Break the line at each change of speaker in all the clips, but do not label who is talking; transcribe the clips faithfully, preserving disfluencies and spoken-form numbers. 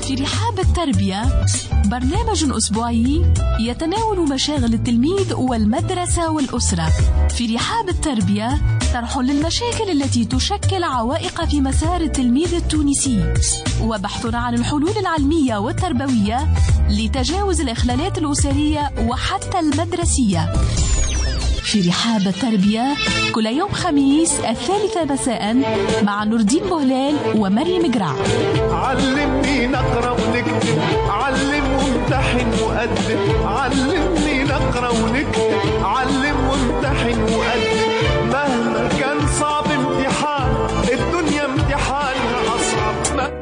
في رحاب التربية، برنامج أسبوعي يتناول مشاغل التلميذ والمدرسة والأسرة. في رحاب التربية طرح للمشاكل التي تشكل عوائق في مسار التلميذ التونسي، وبحث عن الحلول العلمية والتربوية لتجاوز الإخلالات الأسرية وحتى المدرسية. في رحاب التربية كل يوم خميس الثالثة مساء مع نوردين بوهلال ومريم قرع.
علمني نقرأ ونكتب، علم وامتحن وأدب، علمني نقرأ ونكتب، علم وامتحن وأدب، مهما كان صعب امتحان الدنيا امتحانها أصعب.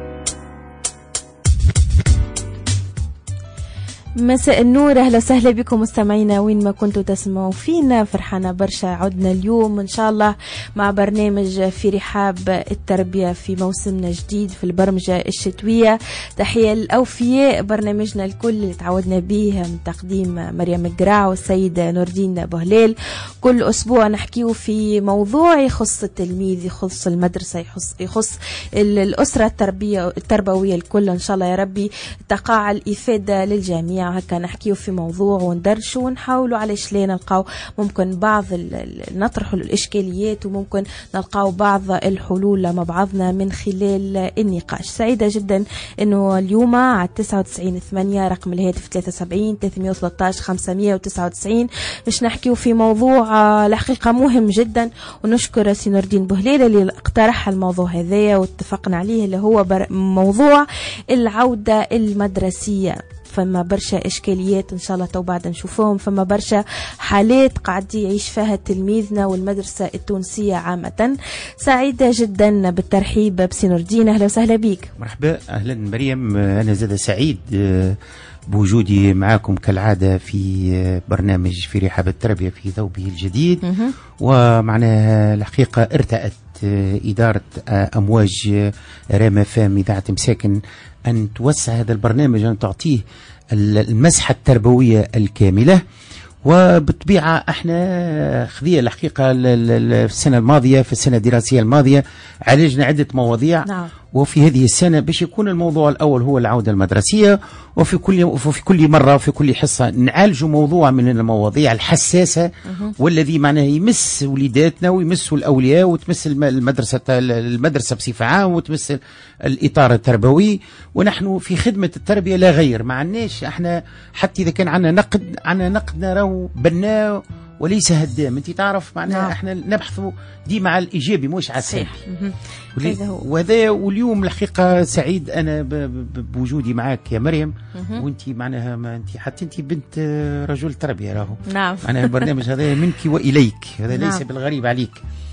مساء النور، اهلا وسهلا بكم مستمعينا وين ما كنتوا تسمعوا فينا. فرحانة برشا عدنا اليوم ان شاء الله مع برنامج في رحاب التربية في موسمنا جديد في البرمجة الشتوية. تحية الأوفياء، برنامجنا الكل اللي تعودنا به من تقديم مريم قرع والسيدة نوردين بوهلال. كل أسبوع نحكيه في موضوع يخص التلميذ، يخص المدرسة، يخص, يخص الأسرة التربية التربوية الكل إن شاء الله يا ربي تقع الإفادة للجميع. هكا نحكيو في موضوع وندرشوا ونحاولوا على شلي نلقاو ممكن بعض نطرحوا الإشكاليات وممكن نلقاو بعض الحلول مع بعضنا من خلال النقاش. سعيدة جدا إنه اليوم على تسعة وتسعين ثمانية رقم الهاتف ثلاثة وسبعين ثلاثمية وثلاثة عشر خمسمية وتسعة وتسعين باش نحكيو في موضوع الحقيقة مهم جدا. ونشكر سي نوردين بوهلال اللي اقترح الموضوع هذايا واتفقنا عليه، اللي هو موضوع العودة المدرسية. فما برشا إشكاليات إن شاء الله تو بعد نشوفهم، فما برشا حالات قاعد يعيش فيها تلميذنا والمدرسة التونسية عامة. سعيدة جدا بالترحيب بسي نوردين، أهلا وسهلا بيك.
مرحبا، أهلا مريم. أنا زاد سعيد بوجودي معكم كالعادة في برنامج في رحاب التربية في ثوبه الجديد. ومعناها الحقيقة ارتأت إدارة أمواج رام فام إذاعة مساكن أن توسع هذا البرنامج، أن تعطيه المسحة التربوية الكاملة. وبالطبيعة احنا خذية الحقيقة في السنة الماضية، في السنة الدراسية الماضية عالجنا عدة مواضيع. نعم. وفي هذه السنة باش يكون الموضوع الأول هو العودة المدرسية، وفي كل وفي كل مرة وفي كل حصة نعالج موضوع من المواضيع الحساسة أه. والذي معناه يمس وليداتنا ويمس الأولياء وتمس المدرسة المدرسة بصفة عامة وتمس الإطار التربوي. ونحن في خدمة التربية لا غير، ما عناش احنا حتى إذا كان عنا نقد عنا نقد نراه بناء وليس هدام. انت تعرف معناها نعم. احنا نبحث ديما على الايجابي مش على السلبي. وهذا واليوم الحقيقه سعيد انا بوجودي معك يا مريم. وانت معناها ما انت حتى انت بنت رجل تربيه راهو. نعم. معناها البرنامج هذا منك واليك، هذا نعم. ليس بالغريب عليك.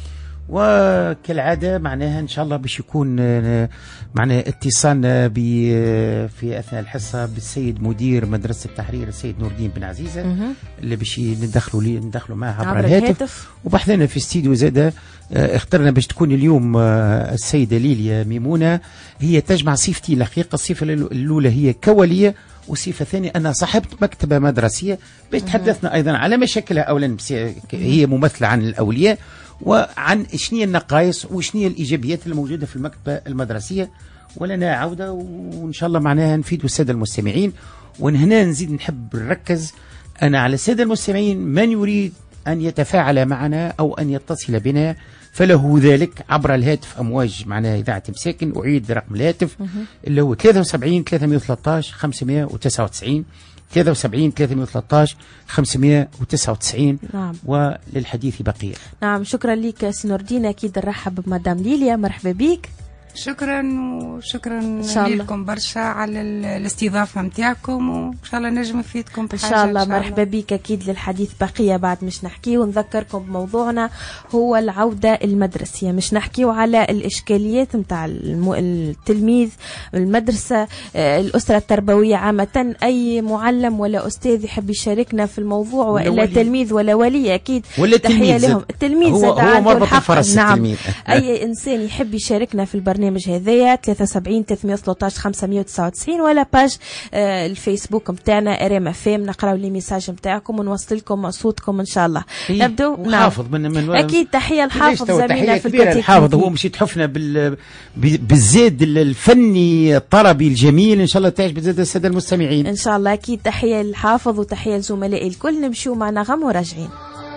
وكالعادة معناها إن شاء الله باش يكون معناها اتصالنا في أثناء الحصة بالسيد مدير مدرسة التحرير السيد نوردين بن عزيزة اللي باش ندخلوا لي ندخلوا معه عبر, عبر الهاتف, الهاتف. وبحثنا في استديو زادة اخترنا باش تكون اليوم السيدة ليليا ميمونة. هي تجمع صفتي الحقيقة، الصفة الأولى هي كولية، والصفة الثانية أنا صاحبت مكتبة مدرسية باش تحدثنا أيضا على مشاكلها. أولا هي ممثلة عن الأولياء وعن شنية النقائص وشنية الإيجابيات الموجودة في المكتبة المدرسية. ولنا عودة وإن شاء الله معناها نفيد السادة المستمعين. وهنا نزيد نحب نركز أنا على السادة المستمعين، من يريد أن يتفاعل معنا أو أن يتصل بنا فله ذلك عبر الهاتف أمواج معناها إذاعة مساكن. أعيد رقم الهاتف اللي هو ثلاثة وسبعين ثلاثمية وثلاثة عشر خمسمية وتسعة وتسعين ثلاثة وسبعين ثلاثمية وثلاثة عشر خمسمية وتسعة وتسعين. نعم. وللحديث بقية.
نعم، شكرا لك سي نوردين. أكيد نرحب بمدام ليليا، مرحبا بك.
شكرا وشكرا لكم برشا على الاستضافة متاعكم، وإن شاء الله نجم نفيدكم
بحاجة. إن شاء الله مرحبا بك. أكيد للحديث بقية بعد مش نحكيه. ونذكركم بموضوعنا هو العودة المدرسية، مش نحكيه على الإشكاليات متاع التلميذ المدرسة الأسرة التربوية عامة. أي معلم ولا أستاذ يحب يشاركنا في الموضوع ولا تلميذ ولا ولي أكيد
ولا تحية
لهم. التلميذ
هو, هو مربط الفرس.
نعم.
التلميذ.
أي إنسان يحب يشاركنا في البرنامج البرنامج هذايا ثلاثة وسبعين ثلاثمية وثلاثة عشر خمسمية وتسعة وتسعين ولا باج آه الفيسبوك متاعنا ار ام اف ام، نقراو لي ميساج نتاعكم ونوصل لكم صوتكم ان شاء الله. نبداو
حافظ من, من
اكيد تحيه الحافظ زميلنا في الكوتيك.
الحافظ هو مش يتحفنا بال بالزاد الفني الطربي الجميل، ان شاء الله تعجب زاد الساده المستمعين
ان شاء الله. اكيد تحيه للحافظ وتحيه لزملائي الكل. نمشيو مع نغم وراجعين.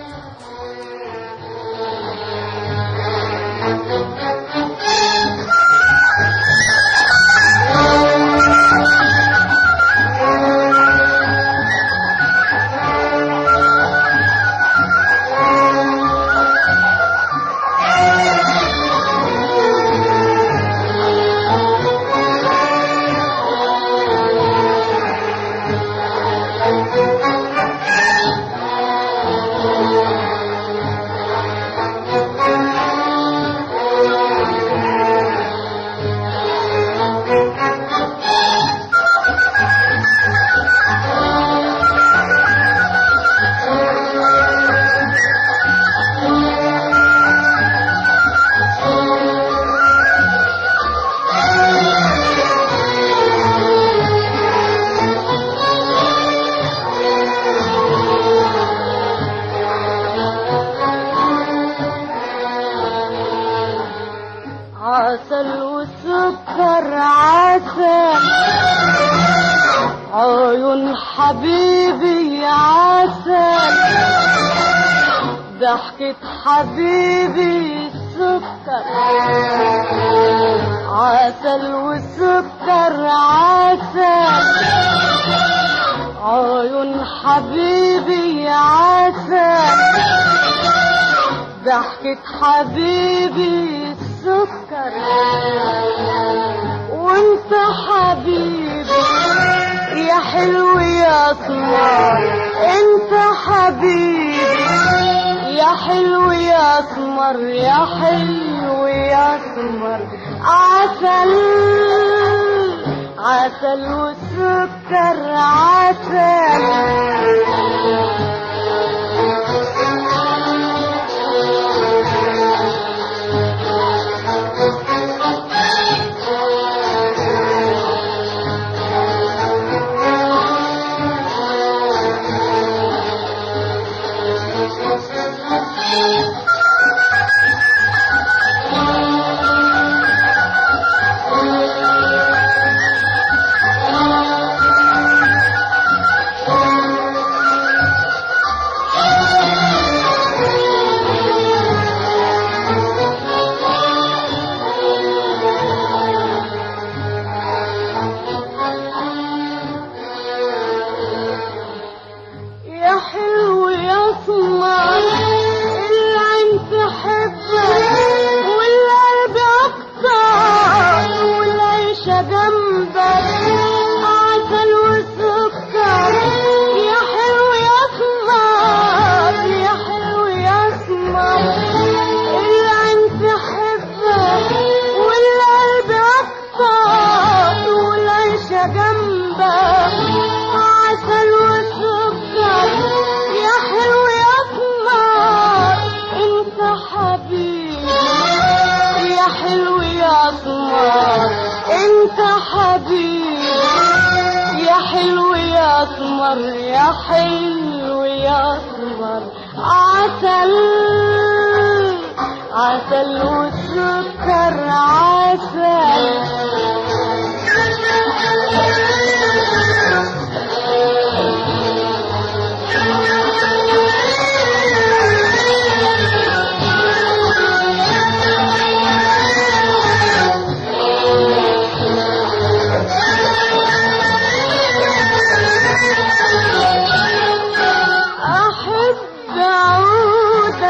عسل وسكر عسل عيون حبيبي عسل ضحكة حبيبي سكر عسل وسكر عسل عيون حبيبي عسل ضحكة حبيبي سكر وانت حبيبي يا حلو يا سمر انت حبيبي يا حلو يا سمر يا حلو يا سمر عسل عسل وسكر عسل يا حلو يا سمر عسل عسل وسكر عسل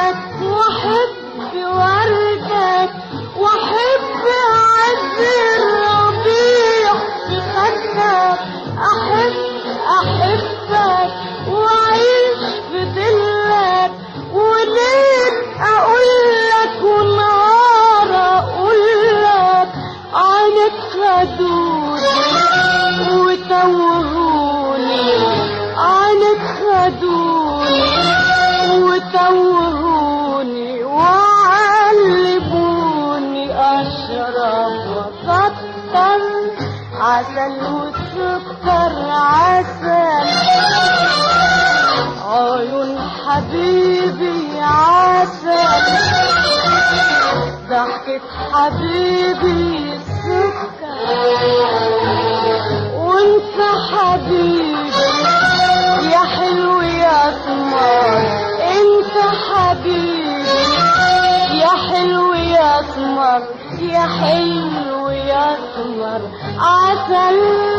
واحب وردك واحب عذر عسل والسكر عسل عيون حبيبي عسل ضحكة حبيبي السكر وانت حبيبي يا حلو يا سمر انت حبيبي يا حلو يا سمر يا حلو يا سمر عسل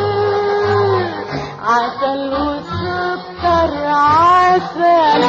عسل والسكر عسل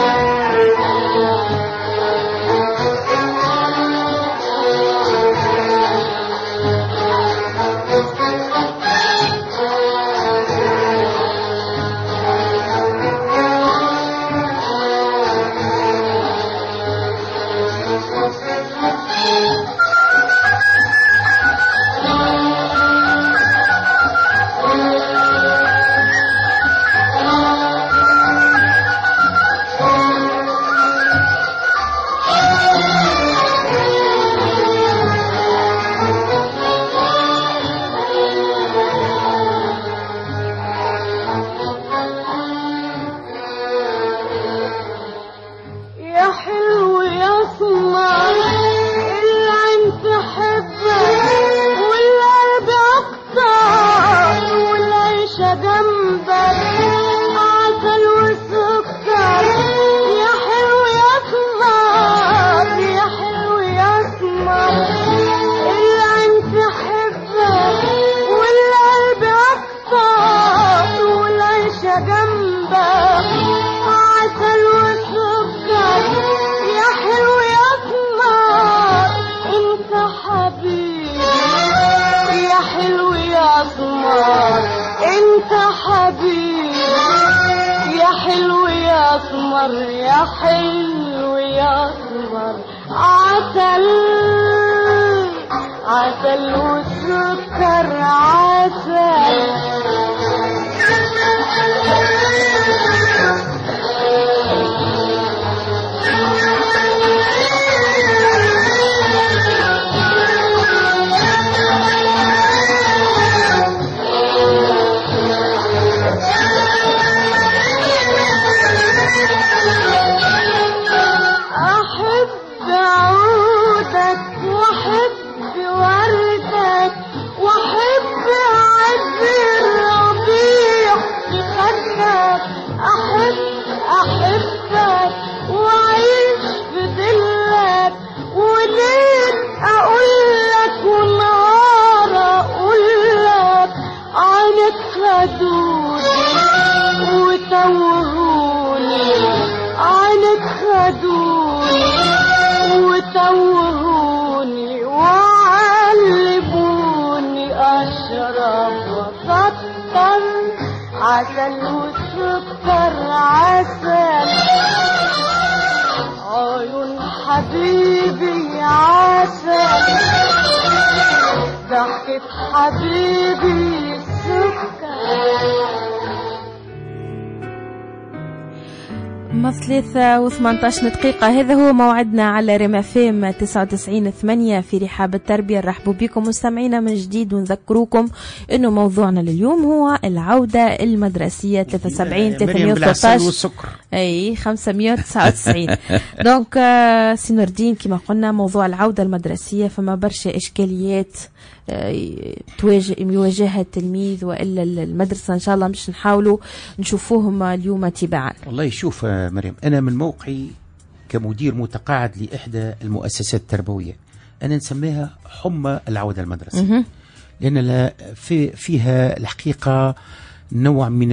يا حلو يا سمر عسل عسل والسكر عسل وتوهوني وعلموني أشرب وفكر عسل والسكر عسل عيون حبيبي عسل ضحكة حبيبي السكر
ما ثلاثة وثمانية عشر دقيقة. هذا هو موعدنا على ريم اف ام تسعة وتسعين ثمانية في رحاب التربية. نرحبوا بكم مستمعينا من جديد ونذكروكم انه موضوعنا لليوم هو العودة المدرسية ثلاثة وسبعين ثلاثمية وثلاثة عشر اي خمسمية وتسعة وتسعين. دونك سي نور الدين كما قلنا موضوع العودة المدرسية فما برشا اشكاليات تواجه يواجهها التلميذ والا المدرسة ان شاء الله مش نحاولوا نشوفوهم اليوم تباعا.
والله شوف مريم انا من موقعي كمدير متقاعد لاحدى المؤسسات التربويه انا نسميها حمى العوده المدرسيه لان في فيها الحقيقه نوع من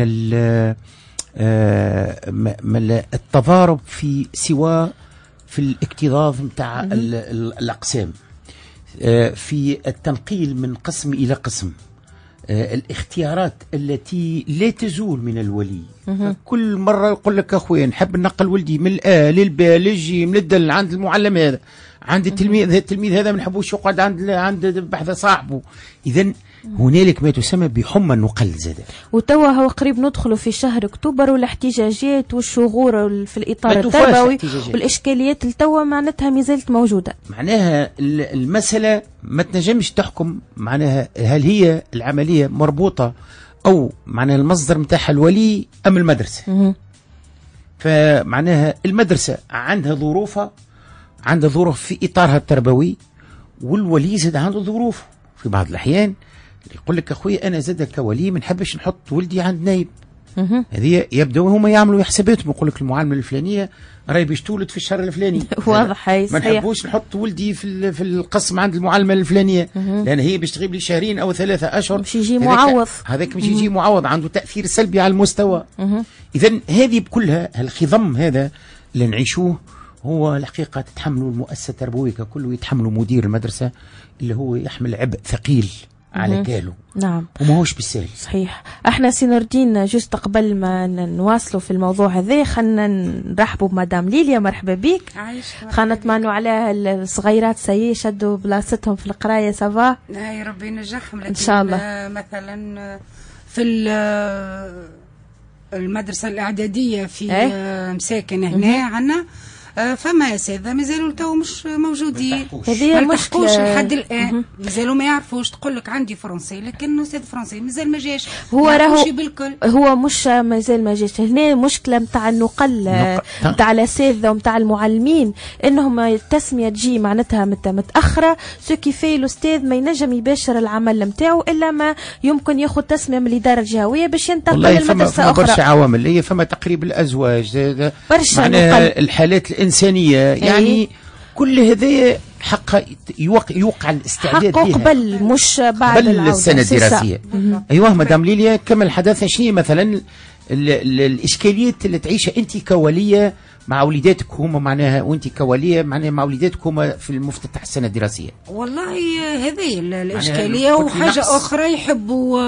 التضارب في سواء في الاكتظاظ نتاع الاقسام في التنقيل من قسم الى قسم الاختيارات التي لا تزول من الولي. كل مرة يقول لك أخويا نحب ننقل ولدي من الآ للباء للجي من الدل عند المعلم هذا عند التلميذ التلميذ هذا ما نحبوش يقعد عند عند بحث صاحبه. إذن هنالك ما تسمى بحمى النقل زاده.
وتوا هو قريب ندخلوا في شهر اكتوبر والاحتجاجات والشغور في الاطار التربوي والاشكاليات التوا معناتها ما زالت موجوده.
معناها المساله ما تنجمش تحكم معناها هل هي العمليه مربوطه او معناها المصدر نتاعها الولي ام المدرسه.
مه.
فمعناها المدرسه عندها ظروفها، عندها ظروف في اطارها التربوي، والولي زاد عنده ظروف. في بعض الاحيان يقول لك اخويا انا زاد كولي ما نحبش نحط ولدي عند نايب. هذه يبداو هما يعملوا حساباتهم، يقول لك المعلمه الفلانيه راهي باش تولد في الشهر الفلاني.
واضح هاي
ما نحبوش نحط ولدي في في القسم عند المعلمه الفلانيه لان هي باش تغيب لي شهرين او ثلاثه اشهر،
باش يجي معوض.
هذاك باش يجي معوض، عنده تاثير سلبي على المستوى. اذا هذه بكلها الخضم هذا اللي نعيشوه هو الحقيقه تتحملوا المؤسسه التربويه ككل، ويتحملوا مدير المدرسه اللي هو يحمل عبء ثقيل على كاله.
نعم،
وما هوش بالسهل.
صحيح. احنا سي نور الدين جوست قبل ما نواصلوا في الموضوع هذا خلينا نرحبوا بمدام ليليا. مرحبا بك. خلينا نطمنوا على الصغيرات سي شدوا بلاصتهم في القرايه. سافا؟
اي ربي ينجحهم.
ان شاء الله.
مثلا في المدرسه الاعداديه في ايه؟ مساكن هنا عندنا فما اساتذه مازالوا تو مش موجودين.
هذه مشكله
لحد الان مازالوا ما يعرفوش. تقول لك عندي فرنسي لكن استاذ فرنسي مازال ما جاش.
هو راهو هو مش مازال ما جاش. هنا مشكله نتاع النقل نتاع الاساتذه ونتاع المعلمين انهم التسميه تجي معناتها متاخره، سو كيفي الاستاذ ما ينجم يباشر العمل نتاعو الا ما يمكن ياخذ تسميه من الاداره الجهويه باش ينتقل للمدرسه اخرى.
برشا عوامل هي فما تقريب الازواج،
برشا
الحالات الإنسانية يعني أيه؟ كل هذا حق يوقع, يوقع الاستعداد
حقه قبل مش بعد
قبل السنة الدراسية. أيوة مدام ليليا كمل حدثنا. شنو مثلا ال ال الإشكاليات اللي تعيشها أنت كولية مع وليداتك هما معناها، وأنت كولية معناها مع وليداتك هما في المفتتح السنة الدراسية؟
والله هذه الإشكالية. وحاجة أخرى يحبوا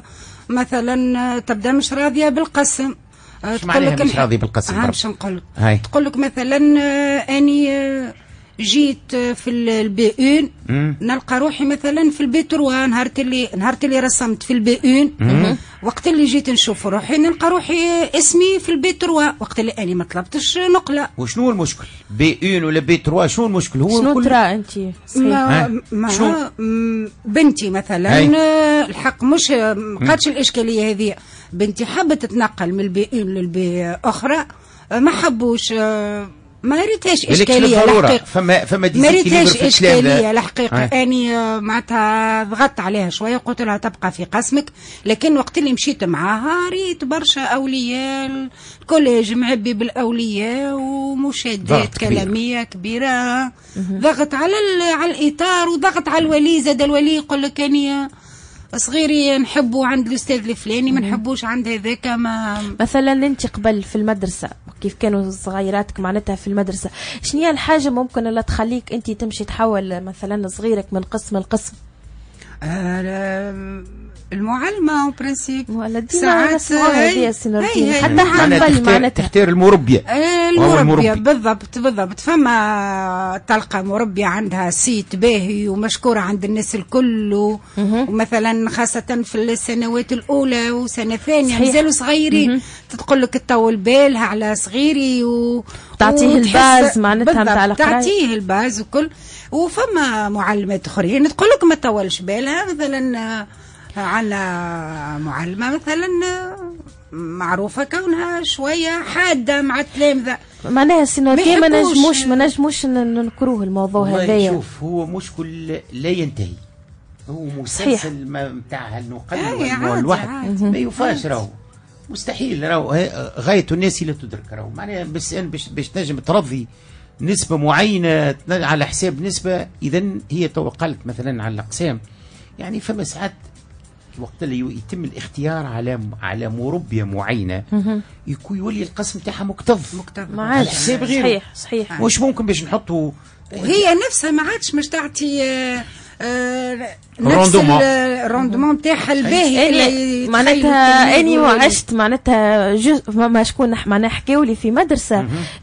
مثلا تبدأ مش راضية بالقسم.
تقول لك مش راضي بالقسم.
باش نقول لك تقول لك مثلا اني جيت في البي اون نلقى روحي مثلا في البي تروا. نهار اللي نهار اللي رسمت في البي اون وقت اللي جيت نشوف روحي نلقى روحي اسمي في البي تروا وقت اللي اني ما طلبتش نقله.
وشنو المشكل بي اون ولا بي تروا؟ شنو المشكل؟ هو
شنو ترى انت؟
ما, ما بنتي مثلا هاي. الحق مش ما قاتش الاشكاليه هذه. بنتي حبت تتنقل من البي اون للبي اخرى ما حبوش، ما ريتهاش اشكاليه الحقيقه.
فما فما
ما ريتهاش اشكاليه الحقيقه. اني معناتها ضغطت عليها شويه قلت لها تبقى في قسمك. لكن وقت اللي مشيت معاها ريت برشا اولياء، الكوليج معبي بالاولياء ومشادات كلاميه كبيره. ضغط على على الاطار وضغط على الولي. زاد الولي يقول لك اني صغيري نحبه عند الاستاذ الفلاني ما نحبوش عند هذاك. ما
مثلا انت قبل في المدرسه كيف كانوا صغيراتك معناتها في المدرسه، شنو هي الحاجه ممكن اللي تخليك انت تمشي تحول مثلا صغيرك من قسم لقسم؟
آه المعلمه او برنسيب
ولا ساعات هذه السنتين حتى حنبل معناتها
تختار المربيه.
المربيه بالضبط بالضبط. فما تلقى مربيه عندها سيت باهي ومشكوره عند الناس الكل، ومثلا خاصه في السنوات الاولى وسنه ثانيه مازالوا صغيرين تقول لك تطول بالها على صغيري و
تعطيه الباز معناتها نتاع القرايه،
تعطيه الباز وكل. وفما معلمات اخرين تقول لك ما تطولش بالها. مثلا عنا معلمة مثلا معروفة كونها شوية حادة مع التلامذة.
معناها السنوتي ما نجموش ما نجموش ننكروه الموضوع هذايا.
شوف هو مشكل لا ينتهي، هو مسلسل متاع النقل والواحد ما يفاش راهو مستحيل راهو غاية الناس لا تدرك راهو. معناها بس باش باش تنجم ترضي نسبة معينة على حساب نسبة. إذا هي توقعت مثلا على الأقسام يعني فما ساعات وقت اللي يتم الاختيار على على مربيه معينه يكون يولي القسم تاعها مكتظ
مكتظ
على حساب غيره.
صحيح صحيح.
واش ممكن باش نحطوا
وهي نفسها ما عادش مش تعطي آه نفس الروندمون نتاعها الباهي.
معناتها اني وعشت معناتها جزء ما شكون معناها حكاوا لي في مدرسه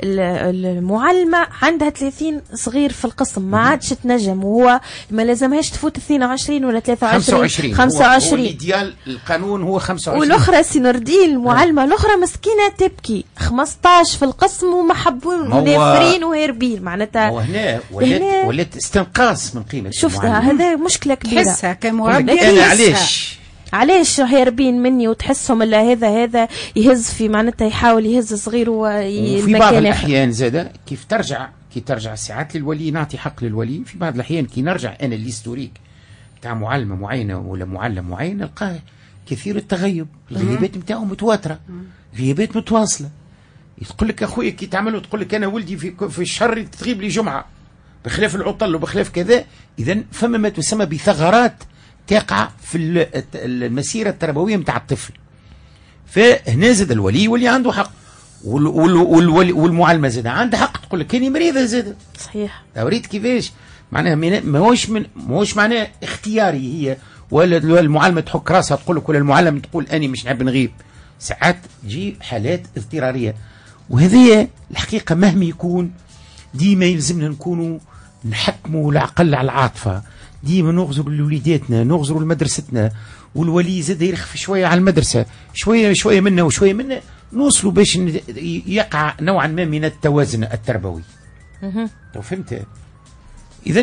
المعلمه عندها ثلاثين صغير في القسم ما عادش تنجم، وهو ما لازمهاش تفوت اثنين وعشرين ولا ثلاثة وعشرين
خمسة وعشرين. الايديال القانون هو خمسة وعشرين.
والاخرى سينوردين المعلمه الاخرى مسكينه تبكي خمسطاش في القسم ومحبون منافرين وهاربين. معناتها
وهنا ولات ولات استنقاص من قيمه.
شفتها هذا مشكله كبيره.
تحسها كمربي
علاش
علاش هاربين مني وتحسهم الا هذا هذا يهز في معناتها يحاول يهز صغير وفي
في بعض الاحيان زاده كيف ترجع كي ترجع ساعات للولي نعطي حق للولي. في بعض الاحيان كي نرجع انا الهيستوريك تاع معلمه معينه ولا معلم معين نلقاه كثير التغيب، الغيابات نتاعو متواتره، غيابات متواصله. يقول لك اخويا كي تعملوا تقول لك انا ولدي في في الشهر تغيب لي جمعه بخلاف العطل وبخلاف كذا. اذا فما ما تسمى بثغرات تقع في المسيره التربويه نتاع الطفل. فهنا زاد الولي يولي عنده حق والولي والمعلمه زاد عندها حق تقول لك كاني مريضه زاد.
صحيح.
وريت كيفاش معناها ماهوش من ماهوش معناها اختياري هي ولا المعلمه تحك راسها تقول لك ولا المعلم تقول اني مش نحب نغيب. ساعات تجي حالات اضطراريه، وهذه الحقيقه مهما يكون ديما يلزمنا نكونوا نحكموا العقل على العاطفه، ديما نغزروا لوليداتنا نغزروا لمدرستنا، والولي زاد يرخف شويه على المدرسه شويه شويه منا وشويه منا نوصلوا باش يقع نوعا ما من التوازن التربوي. تو فهمت؟ اذا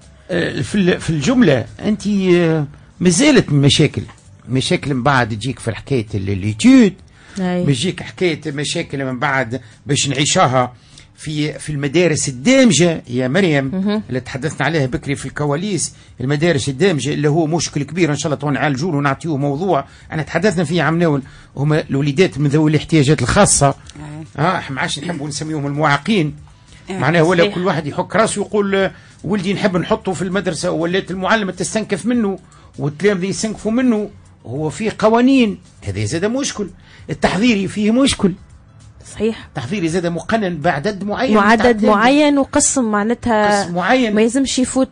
في الجمله انت مازالت مشاكل مشاكل من بعد تجيك في حكايه الليتود، بيجيك حكايه مشاكل من بعد باش نعيشها في في المدارس الدامجه يا مريم اللي تحدثنا عليها بكري في الكواليس. المدارس الدامجه اللي هو مشكل كبير ان شاء الله نعالجوه ونعطيوه موضوع انا تحدثنا فيه عمناول، هما الوليدات من ذوي الاحتياجات الخاصه. اه ما عادش نحبوا نسميهم المعاقين. معناها ولا كل واحد يحك راسه يقول ولدي نحب نحطه في المدرسه، ولات المعلمه تستنكف منه والتلامذه يستنكفوا منه. هو في قوانين، هذا زاد مشكل. التحضيري فيه مشكل.
صحيح.
تحضيري زاد مقنن بعدد معين
وعدد معين وقسم معناتها
قسم معين
ما يلزمش يفوت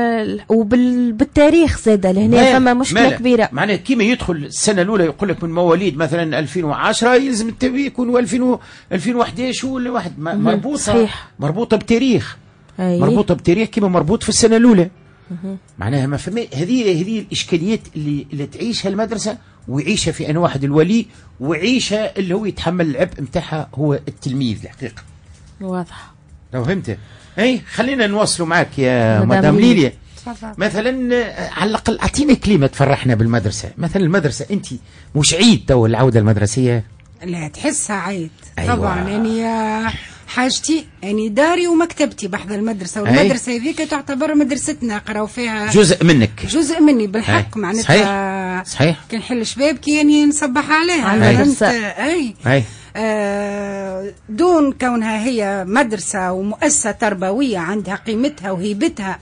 وبالتاريخ زاد لهنا فما مشكله مالا. كبيره
معناها كيما يدخل السنه الاولى يقول لك من مواليد مثلا ألفين وعشرة يلزم التبي يكون ألفين وأحد عشر ولا واحد مربوطه. صحيح. مربوطه بتاريخ. أي. مربوطه بتاريخ كيما مربوط في السنه الاولى. معناها ما فما هذه هذه الاشكاليات اللي اللي تعيشها المدرسه ويعيشها في ان واحد الولي ويعيشها اللي هو يتحمل العبء نتاعها هو التلميذ الحقيقه.
واضح.
لو فهمت. اي خلينا نواصلوا معك يا مدام ليليا. مثلا على الاقل اعطينا كلمه تفرحنا بالمدرسه. مثلا المدرسه انت مش عيد تو العوده المدرسيه؟
لا تحسها عيد. أيوة. طبعا يعني حاجتي يعني داري ومكتبتي بحذا المدرسه، والمدرسه هذيك تعتبر مدرستنا قراو فيها
جزء منك.
جزء مني بالحق. معناتها
صحيح. صحيح.
كي نحل شباب كي يعني نصبح عليها. فهمت؟ اي, أي. آه دون كونها هي مدرسه ومؤسسه تربويه عندها قيمتها وهيبتها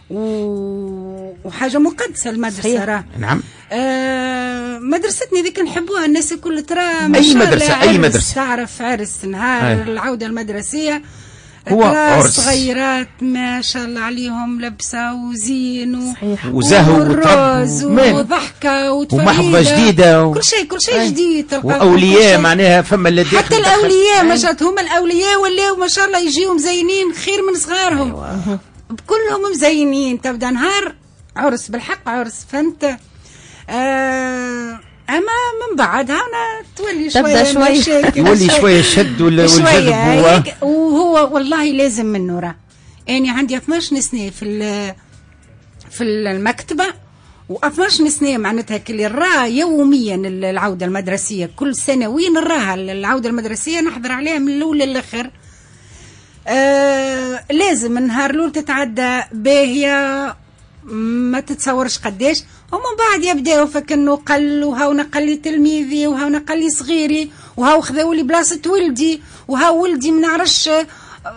وحاجه مقدسه المدرسه. راه
نعم.
آه مدرستني ذيك نحبوها الناس الكل ترى.
اي مدرسه اي مدرسه
تعرف عرس نهار أي. العوده المدرسيه
هو عرس
صغيرات ما شاء الله عليهم لبسه وزين
وزهو
وروز وضحكه
ومحفظه جديده
و... كل شيء كل شيء جديد.
واولياء معناها فما اللي
حتى الاولياء ما شاء هم الاولياء ولاو ما شاء الله يجيهم مزينين خير من صغارهم. أيوة. كلهم مزينين. تبدا نهار عرس بالحق عرس. فهمت؟ آه اما من بعدها انا تولي شويه
شويه
يولي شويه الشد والجذب.
وهو والله لازم منه. راه يعني عندي اثناش سنه في في المكتبه و12 سنه معناتها كلي نراها يوميا العوده المدرسيه كل سنه وين نراها العوده المدرسيه نحضر عليها من الاول للاخر. آه لازم النهار الاول تتعدى باهيه ما تتصورش قداش، ومن بعد يبداو فكنو قل وهاو نقلي تلميذي وهاو نقلي صغيري وهاو خذاو لي بلاصه ولدي وهاو ولدي ما نعرفش.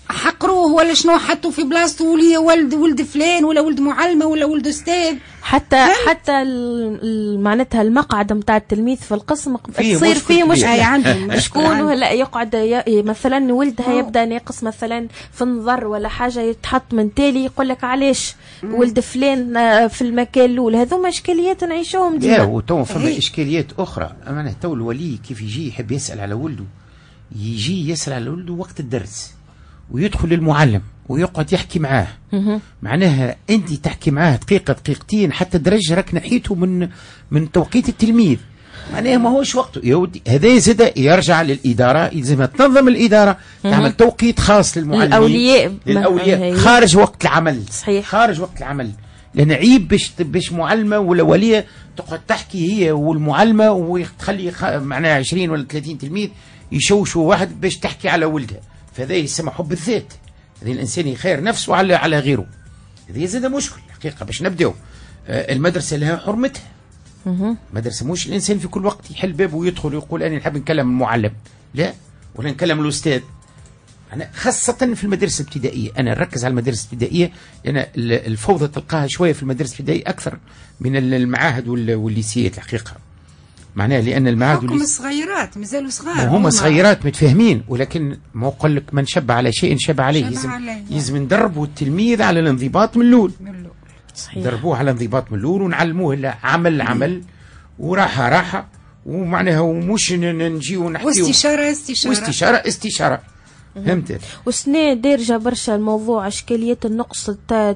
حقروه ولا شنو حطوا في بلاصته ولي ولد ولد فلان ولا ولد معلمه ولا ولد استاذ.
حتى هل؟ حتى معناتها المقعد نتاع التلميذ في القسم تصير فيه مشكله. شكون هلا يقعد مثلا ولدها يبدا ناقص مثلا في النظر ولا حاجه يتحط من تالي يقول لك علاش ولد فلان في المكان الاول. هذوما اشكاليات نعيشوهم ديما.
لا وتو فما اشكاليات اخرى. اما تو الولي كيف يجي يحب يسال على ولده، يجي يسال على ولده وقت الدرس ويدخل للمعلم ويقعد يحكي معاه. معناها انت تحكي معاه دقيقه دقيقتين حتى درجه راك نحيته من من توقيت التلميذ. معناها ما هوش وقته يا ودي. هذا زاد يرجع للاداره، يلزمها تنظم الاداره تعمل توقيت خاص للمعلمين
الاولياء
للاولياء خارج وقت العمل.
صحيح.
خارج وقت العمل، لان عيب باش باش معلمه ولا وليه تقعد تحكي هي والمعلمه وتخلي معناها عشرين ولا ثلاثين تلميذ يشوشوا واحد باش تحكي على ولدها. فهذا يسمى حب الذات. هذا الانسان يخير نفسه على على غيره. هذا زاد مشكل حقيقه. باش نبداو آه المدرسه لها حرمتها. المدرسه مش الانسان في كل وقت يحل بابه ويدخل ويقول انا نحب نكلم المعلم، لا، ولا نكلم الاستاذ. أنا خاصة في المدارس الابتدائية، أنا نركز على المدارس الابتدائية لأن الفوضى تلقاها شوية في المدارس الابتدائية أكثر من المعاهد والليسيات الحقيقة. معناها لأن المعاهد
حكم الصغيرات مازالوا صغار،
هم صغيرات متفاهمين، ولكن ما يقول لك من شب على شيء شب عليه. يلزم يلزم ندربوا التلميذ على الانضباط من الأول. صحيح. ندربوه على الانضباط من الأول ونعلموه لا عمل عمل وراحة راحة، ومعناها ومش نجي ونحكي
واستشارة استشارة
واستشارة استشارة. فهمت.
وسنة دارجة برشا الموضوع اشكاليات النقص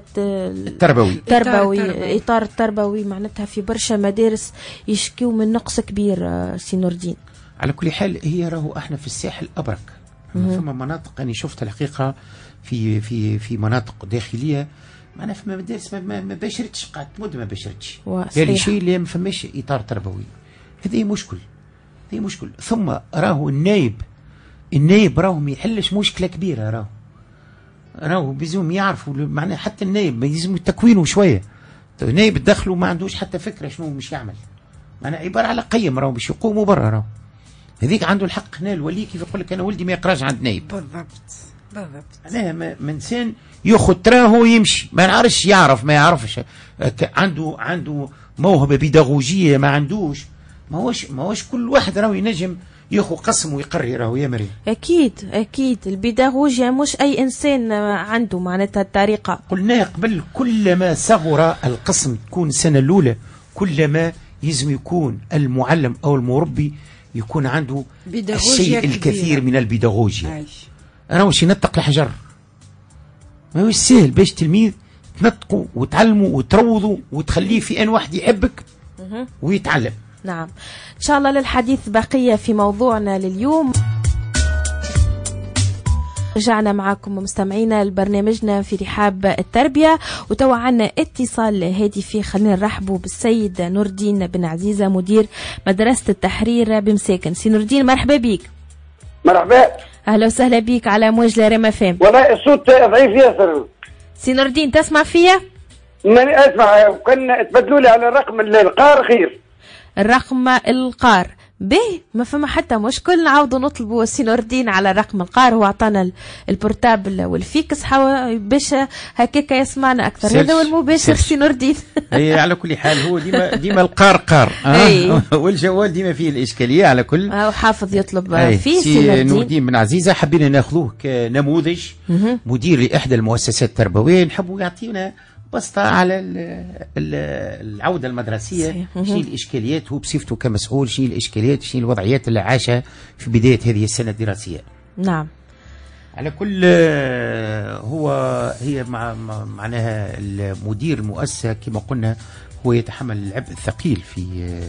التربوي
التربوي اطار التربوي معناتها في برشا مدارس يشكيو من نقص كبير. سي نور الدين،
على كل حال هي راهو احنا في الساحل ابرك. فما مناطق انا شفت الحقيقه في في في مناطق داخليه معنا في مدارس ما, ما بشرتش، قعدت مده ما بشرتش. هذا الشيء اللي ما فماش اطار تربوي. هذه مشكل، هذه مشكل. ثم راهو النايب النايب راهو ما يحلش مشكله كبيره. راهو راهو بيزوم يعرفوا معناها حتى النايب يلزم تكوينه شويه. النايب تدخلوا ما عندوش حتى فكره شنو مش يعمل، معناها عباره على قيم راهو باش يقوموا برا. راهو هذيك عنده الحق. هنا الولي كيف يقول لك انا ولدي ما يقراش عند نايب.
بالضبط بالضبط.
انا انسان ياخذ تراهو يمشي ما نعرفش يعرف ما يعرفش عنده عنده موهبه بيداغوجيه ما عندوش. ما هوش ما هوش كل واحد راهو ينجم ياخذ قسم ويقري. راهو يا مريم
اكيد اكيد البيداغوجيا مش اي انسان عنده معناتها الطريقه.
قلنا قبل كلما صغر القسم تكون السنه الاولى كلما يلزم يكون المعلم او المربي يكون عنده الشيء الكثير من البيداغوجيا. انا واش ينطق الحجر ما هو سهل باش تلميذ تنطقوا وتعلموا وتروضوا وتخليه في ان واحد يحبك ويتعلم.
نعم إن شاء الله. للحديث بقية في موضوعنا لليوم. رجعنا معكم مستمعينا لبرنامجنا في رحاب التربية، وتوا عنا اتصال هاتفي. خلينا نرحبوا بالسيد نور الدين بن عزيزة مدير مدرسة التحرير بمساكن. سي نور الدين مرحبا بك.
مرحبا،
أهلا وسهلا بك على موج ريم فام.
والله الصوت ضعيف ياسر.
سي نور الدين تسمع فيا؟
ماني اسمع. كان تبدلوا لي على الرقم القار خير.
الرقم القار به ما فما حتى مشكل، نعاودوا نطلبوا سي نور الدين على رقم القار. هو عطانا البورتابل والفيكس حوا باش هكاك يسمعنا اكثر. هذا هو المباشر سي نور الدين.
اي على كل حال هو ديما ديما القار قار آه. والجوال ديما فيه الاشكاليه. على كل
آه حافظ يطلب فيه
سي نور الدين بن عزيزه. حبينا ناخذوه كنموذج مدير لاحدى المؤسسات التربويه، نحبوا يعطينا بسطة على العودة المدرسية. شنو الإشكاليات هو بصفته كمسؤول، شنو الإشكاليات شنو الوضعيات اللي عاشها في بداية هذه السنة الدراسية.
نعم.
على كل هو هي مع معناها المدير المؤسسة كما قلنا هو يتحمل العبء الثقيل في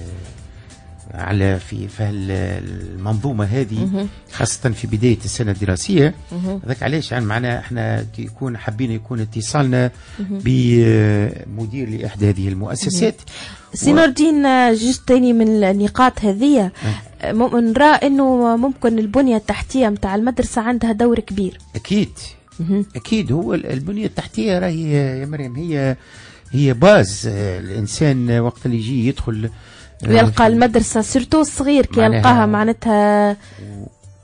على في في المنظومه هذه خاصه في بدايه السنه الدراسيه. هذاك علاش يعني معناها احنا يكون حابين يكون اتصالنا بمدير لاحدى هذه المؤسسات.
سي نور الدين جزء ثاني من النقاط هذه نرى انه ممكن البنيه التحتيه نتاع المدرسه عندها دور كبير.
اكيد اكيد. هو البنيه التحتيه راهي يا مريم هي هي باز. الانسان وقت اللي يجي يدخل
ويلقى المدرسة سيرتو الصغير كي يلقاها معناتها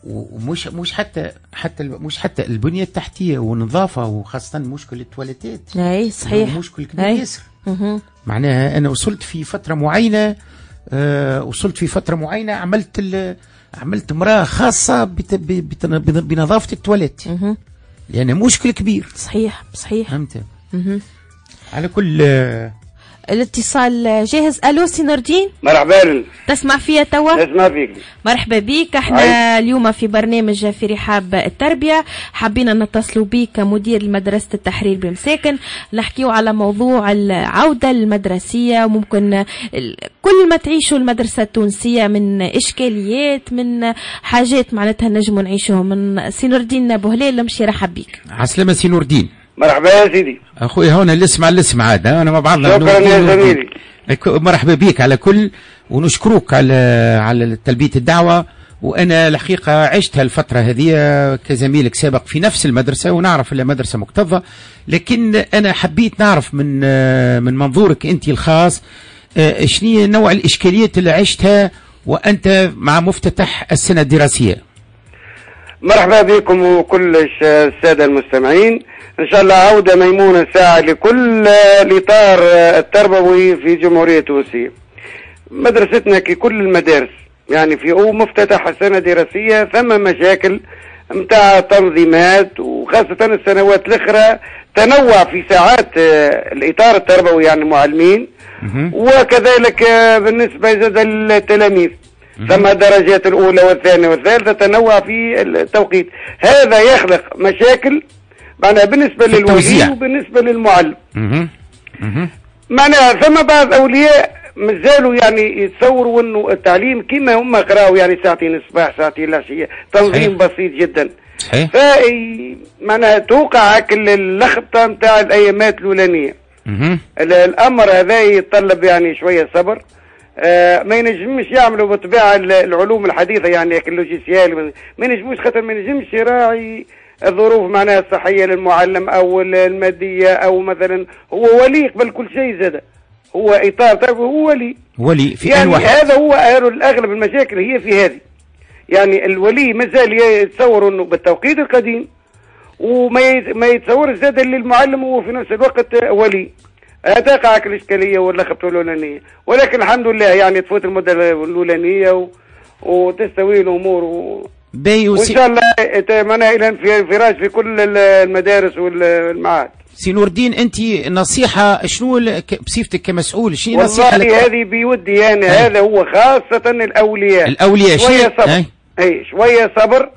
ومش مش حتى حتى مش حتى البنيه التحتيه والنظافه، وخاصه مشكل التواليتات.
اي صحيح،
مشكل كبير ياسر. معناها انا وصلت في فتره معينه آه وصلت في فتره معينه عملت عملت مراه خاصه بت بنظافه التواليت، لان مشكل كبير.
صحيح صحيح.
فهمت. على كل آه
الاتصال جاهز. الو سي نور الدين،
مرحبا.
تسمع فيا توا؟
اسمع فيك.
مرحبا بك. احنا عايز. اليوم في برنامج في رحاب التربيه حابين نتصلوا بك كمدير مدرسه التحرير بمساكن، نحكيو على موضوع العوده المدرسيه، وممكن كل ما تعيشوا المدرسه التونسيه من اشكاليات، من حاجات معناتها نجموا نعيشوهم. من سي نور الدين بوهليل مشي رحب بك.
عسلامة سي نور الدين.
مرحبا يا سيدي.
اخوي هون اللي اسمع اللي اسمع عاد انا مع بعضنا.
شكرا يا زميلي.
مرحبا بك على كل، ونشكروك على على تلبية الدعوة. وانا الحقيقة عشت هالفترة هذه كزميلك سابق في نفس المدرسة، ونعرف اللي مدرسة مكتظة، لكن انا حبيت نعرف من من منظورك انت الخاص شنو نوع الاشكاليات اللي عشتها وانت مع مفتتح السنة الدراسية.
مرحبا بكم وكل السادة المستمعين. إن شاء الله عودة ميمونة ساعة لكل الإطار التربوي في جمهورية تونسية. مدرستنا ككل المدارس يعني في أو مفتتح السنة الدراسية ثم مشاكل متاع تنظيمات، وخاصة السنوات الأخرى تنوع في ساعات الإطار التربوي يعني معلمين، وكذلك بالنسبة للتلاميذ ثم الدرجات الأولى والثانية والثالثة تنوع في التوقيت. هذا يخلق مشاكل معناها بالنسبة للولي وبالنسبة للمعلم. معناها ثم بعض أولياء مازالوا يعني يتصوروا أنه التعليم كما هم قراوا يعني ساعتين الصباح ساعتين العشية، تنظيم بسيط جدا.
صحيح.
ف معناها توقع كل اللخبطة نتاع الأيامات الأولانية. الأمر هذا يتطلب يعني شوية صبر. آه ما ينجمش يعملوا بطبيعة العلوم الحديثة يعني اللوجيسيال، ما ينجموش خاطر ما ينجمش يراعي الظروف معناها الصحية للمعلم أو المادية، أو مثلا هو ولي قبل كل شيء زاد، هو إطار تعرف هو ولي
ولي في
يعني
واحد.
هذا هو الأغلب المشاكل هي في هذه، يعني الولي مازال يتصور أنه بالتوقيت القديم، وما ما يتصور زاد للمعلم هو في نفس الوقت ولي. تقع الإشكالية واللخبطة الأولانية، ولكن الحمد لله يعني تفوت المدة الأولانية و... وتستوي الأمور و... وإن شاء الله أتمنى إلى انفراج في كل المدارس والمعاهد.
سي نور الدين، أنت نصيحة شنو بصفتك كمسؤول شنو نصيحة لك؟
والله هذه بيودي أنا أي. هذا هو خاصة الأولياء
الأولياء
شوية صبر. أي. أي شوية صبر،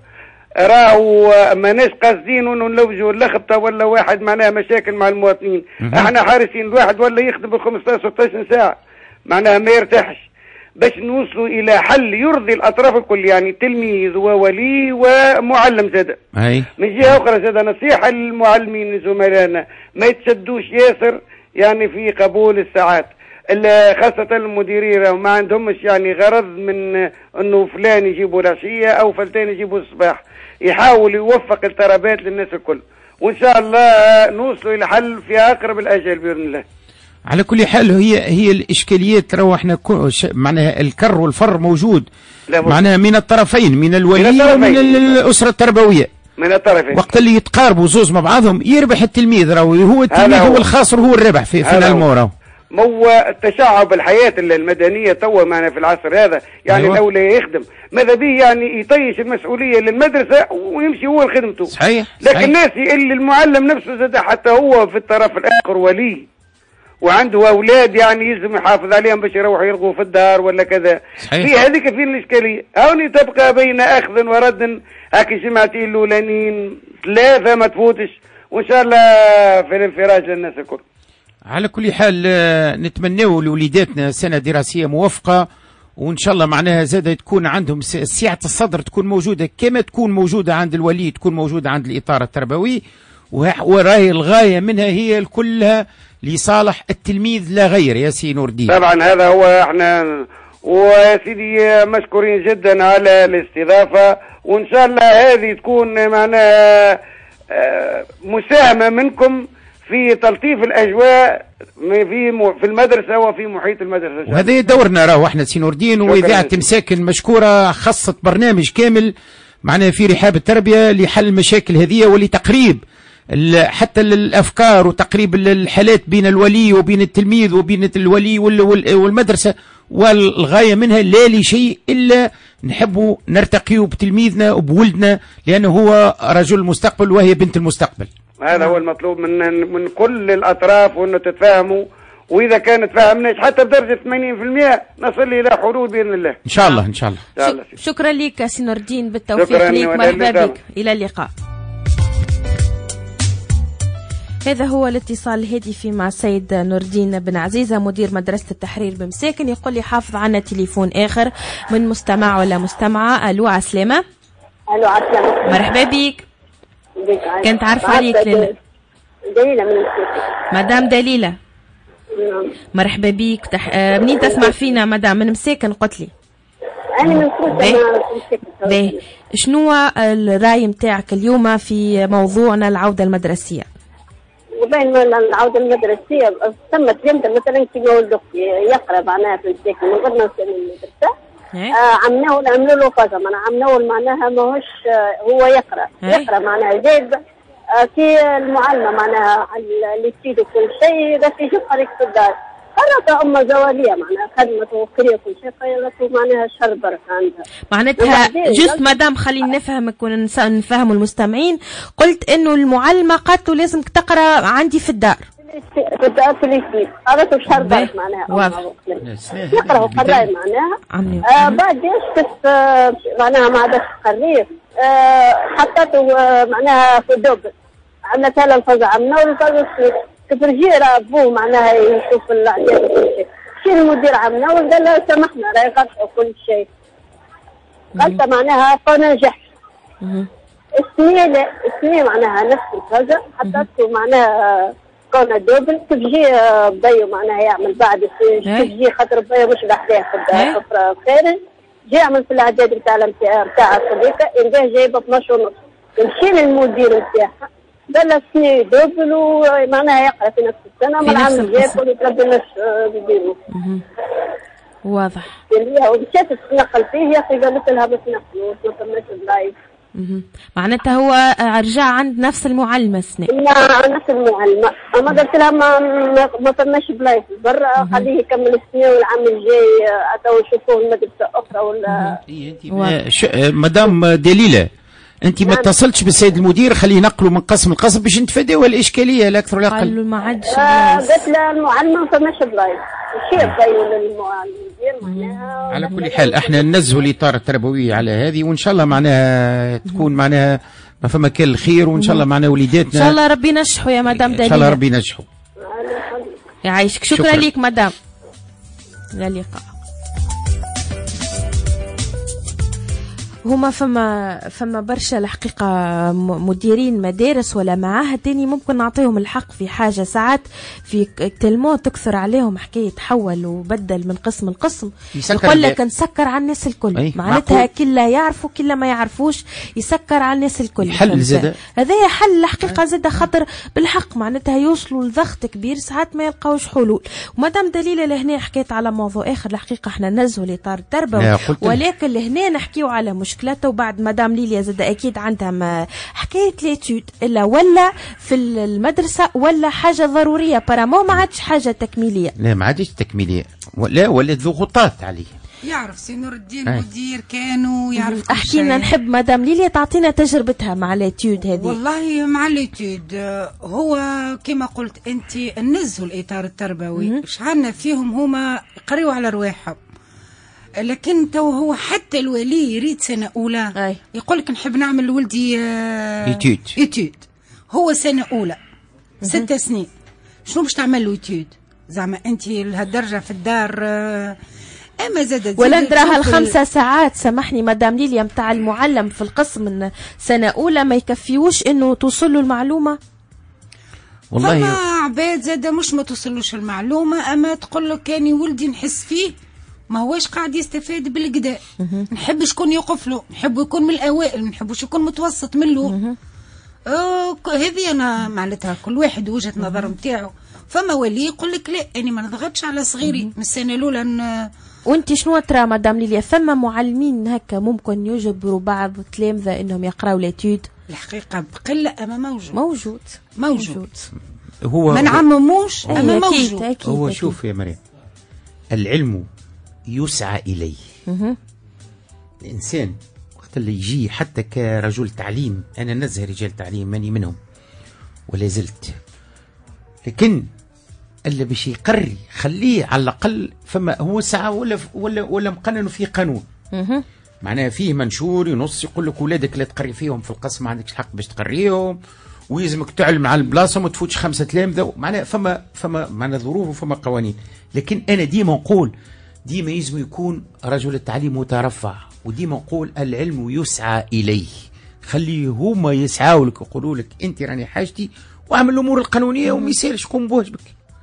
راهو ماناش قاصدين انه نلوجوا اللخبطه ولا واحد معناها مشاكل مع المواطنين. احنا حارسين الواحد ولا يخدم ب خمسطاش ستطاش ساعه معناها ما يرتاحش، باش نوصلوا الى حل يرضي الاطراف الكل، يعني تلميذ وولي ومعلم زاد.
اي
من جهه اخرى زاد نصيحه للمعلمين زملائنا ما يتشدوش ياسر يعني في قبول الساعات، خاصة المديرين ما عندهمش يعني غرض من انه فلان يجيبوا العشية او فلتان يجيبوا الصباح، يحاول يوفق الطلبات للناس الكل، وان شاء الله نوصلوا الى حل في اقرب الاجل باذن الله.
على كل حال هي هي الاشكاليات راهو احنا معناها الكر والفر موجود معناها من الطرفين، من الولي من ومن الاسره التربويه،
من الطرفين.
وقت اللي يتقاربوا زوز مع بعضهم يربح التلميذ، راهو هو التلميذ هو, هو الخاسر هو الربح في, في الامور.
مو التشعب الحياة المدنية توا معنا في العصر هذا يعني أيوة. الأولى يخدم ماذا به يعني يطيش المسؤولية للمدرسة ويمشي هو لخدمته.
صحيح.
لكن
صحيح.
الناس اللي المعلم نفسه زاد حتى هو في الطرف الآخر ولي وعنده أولاد يعني يلزم يحافظ عليهم باش يروحوا يلقوا في الدار ولا كذا.
صحيح.
في هذيك في الإشكالية هوني تبقى بين أخذ ورد، هاكي جمعتين الأولانيين ثلاثة ما تفوتش، وإن شاء الله في الانفراج للناس الكل.
على كل حال نتمنوا لوليداتنا سنة دراسية موفقة، وإن شاء الله معناها زادة تكون عندهم سعة الصدر تكون موجودة كما تكون موجودة عند الولي، تكون موجودة عند الإطار التربوي، وراي الغاية منها هي كلها لصالح التلميذ لا غير. يا سي نور الدين
طبعا هذا هو احنا، ويا سيدي مشكورين جدا على الاستضافة، وإن شاء الله هذه تكون معناها مساهمة منكم في تلطيف الاجواء في في المدرسه وفي محيط المدرسه.
وهذا دورنا راهو احنا سي نور الدين واذاعه مساكن مشكوره خصت برنامج كامل معناها في رحاب التربيه لحل المشاكل هذه ولتقريب حتى الافكار وتقريب الحالات بين الولي وبين التلميذ وبين الولي والمدرسه، والغايه منها لا لشيء الا نحبوا نرتقيوا بتلميذنا وبولدنا لانه هو رجل المستقبل وهي بنت المستقبل.
هذا هو المطلوب من من كل الاطراف، وانه تتفاهموا، واذا كانت فهمناش حتى بدرجه ثمانين بالمئة نصل الى حلول باذن الله.
ان شاء الله ان شاء
الله. شكرا لك سي نور الدين، بالتوفيق لك، مرحبا بك، الى اللقاء. هذا هو الاتصال الهاتفي مع السيد نور الدين بن عزيزة مدير مدرسة التحرير بمساكن. يقول لي حافظ عنا تليفون آخر من مستمع ولا مستمعة. ألو عسلامة.
ألو عسلامة.
مرحبا بك. كنت عارفة عليك لنا.
دليلة من مساكن.
مدام دليلة. نعم. مرحبا بك. تح... آه منين تسمع فينا مدام؟ من مساكن قلت لي.
أنا من مساكن.
باهي. شنو الرأي متاعك اليوم في موضوعنا العودة المدرسية؟
وبين العودة المدرسية ثم تلمت مثلا كي ولدك يقرا معناها في السكن من غير ما يوصل للمدرسة آه عمناه عملوا له فازة معناها عمناه معناها ماهوش هو يقرا يقرا معناها زيد آه في المعلمة معناها اللي تفيد كل شيء بس يجيب طريق في الدار قررت أمة زوالية معناها خدمة وكرية كل شيء قررت معناها شر بركة عندها.
معناتها جست مدام خلينا نفهمك ونفهم المستمعين، قلت إنه المعلمة قالت له لازمك تقرأ عندي في الدار.
في الدار في الإسلام قررت شر بركة معناها.
واضح.
يقرأ وقرأي معناها. آه بعد إيش بس آه معناها ما عادش قرير آه حطته آه معناها في الدوب عملتها له الفزع عملنا والفزع كيف رجع رابوه معناها يشوف العداد وكل شيء. شي المدير عمنا وقال له سامحنا راهي قطعوا كل شيء. قلت معناها قلنا نجح. السنية لا السنية معناها نفس الفزع حطته معناها كون دوبل كيف جي بيو معناها يعمل بعد كيف جي خاطر بيو مش بحذاه في الدار خارج جي يعمل في العداد بتاع بتاع الصديقة يلقاه جايبه اثناش ونص. يمشي للمدير بتاعها قال له سني دوبل ومعناها يقرا في نفس السنه ما العام الجاي ويتربى الناس بيديروا.
واضح.
ومشيت تتنقل فيه يا اخي قالت لها بس نقلوا ما فماش بلايف.
معناتها هو رجع عند نفس المعلمه السنه.
لا نفس المعلمه اما قلت لها ما ما فماش بلايف برا خليه يكمل السنه والعام الجاي اتوا يشوفوه المدرسه اخرى ولا.
انت مدام دليله انت ما اتصلتش بالسيد المدير خليه ينقلوا من قسم لقسم باش نتفاداو الاشكاليه لا اكثر ولا اقل.
قالوا ما عادش
قلت له المعلمه ما فماش بلايص الشيء باين للمدير معناها.
على كل حال احنا ننزلوا الاطار التربوي على هذه وان شاء الله معناها تكون معناها ما فما كان الخير وان شاء الله معناها وليداتنا
ان شاء الله ربي ينجحوا يا مدام دليل.
ان شاء الله ربي ينجحوا.
يعيشك. شكرا, شكرا لك مدام. الى اللقاء. هما فما فما برشا الحقيقة مديرين مدارس ولا معاهد تاني ممكن نعطيهم الحق في حاجة ساعات في تلمو تكثر عليهم حكاية تحول وبدل من قسم لقسم يقول لك نسكر على الناس الكل معناتها كلا يعرفوا كلا ما يعرفوش يسكر على الناس الكل.
حل زاد
هذا حل الحقيقة زاد خطر بالحق معناتها يوصلوا لضغط كبير ساعات ما يلقاوش حلول. ومدام دليلة لهنا حكيت على موضوع آخر الحقيقة احنا نزهوا الإطار التربوي ولكن لهنا نحكيو على مشكلة وبعد مدام ليليا زاد اكيد عندها حكايه ليتود الا ولا في المدرسه ولا حاجه ضروريه برامو ما عادش حاجه تكميليه.
لا ما عادش تكميليه ولا ولا ضغوطات عليه.
يعرف سي نور الدين مدير كانوا يعرف.
احكي لنا نحب مدام ليليا تعطينا تجربتها مع ليتود هذه.
والله مع ليتود هو كما قلت انت نزلوا الاطار التربوي شعلنا فيهم هما يقريوا على رواحهم لكن تو هو حتى الولي يريد سنة أولى يقول لك نحب نعمل لولدي
إيتيود
إيتيود هو سنة أولى ست سنين شنو باش تعمل له إيتيود زعما أنت لهالدرجة في الدار أما زادت
ولا ندراها الخمسة ساعات سامحني مدام ليليا متاع المعلم في القسم من سنة أولى ما يكفيوش إنه توصل له المعلومة.
والله فما عباد زادة مش ما توصلوش المعلومة أما تقول له كاني ولدي نحس فيه ما هوش قاعد يستفاد بالقداء. نحب شكون يوقف له نحب يكون من الأوائل نحبوش يكون متوسط منه. آه هذه أنا معناتها كل واحد وجهة نظر متاعه. فما ولي يقول لك لا أنا ما نضغطش على صغيري من السنة الأولى
وانت شنو ترى مدام ليليا، ثم معلمين هكا ممكن يجبروا بعض التلامذة انهم يقراوا لاتيود؟
الحقيقة بقلة اما موجود
موجود
موجود, موجود.
هو
ما نعمموش اما
أكيد
موجود.
أكيد
هو
أكيد.
شوف يا مريم، العلم يسعى اليه.
مه.
الانسان وقت اللي يجي حتى كرجل تعليم، انا نزه رجال تعليم ماني منهم ولا زلت، لكن اللي باش يقري خليه على الاقل فما هو ساعه ولا ولا ولا مقنن في قانون.
مه.
معناها فيه منشور ينص يقول لك ولادك لا تقري فيهم في القسم، ما عندكش الحق باش تقريهم، ويلزمك تعلم على البلاصه وما تفوتش خمسه تلامذه. معناها فما فما معناها ظروف وفما قوانين. لكن انا ديما نقول ديما يلزم يكون رجل التعليم مترفع، وديما نقول العلم يسعى اليه. خليه هما يسعوا لك يقولوا لك انت راني حاجتي، واعمل الامور القانونيه وما يسالش قوم بواجبك.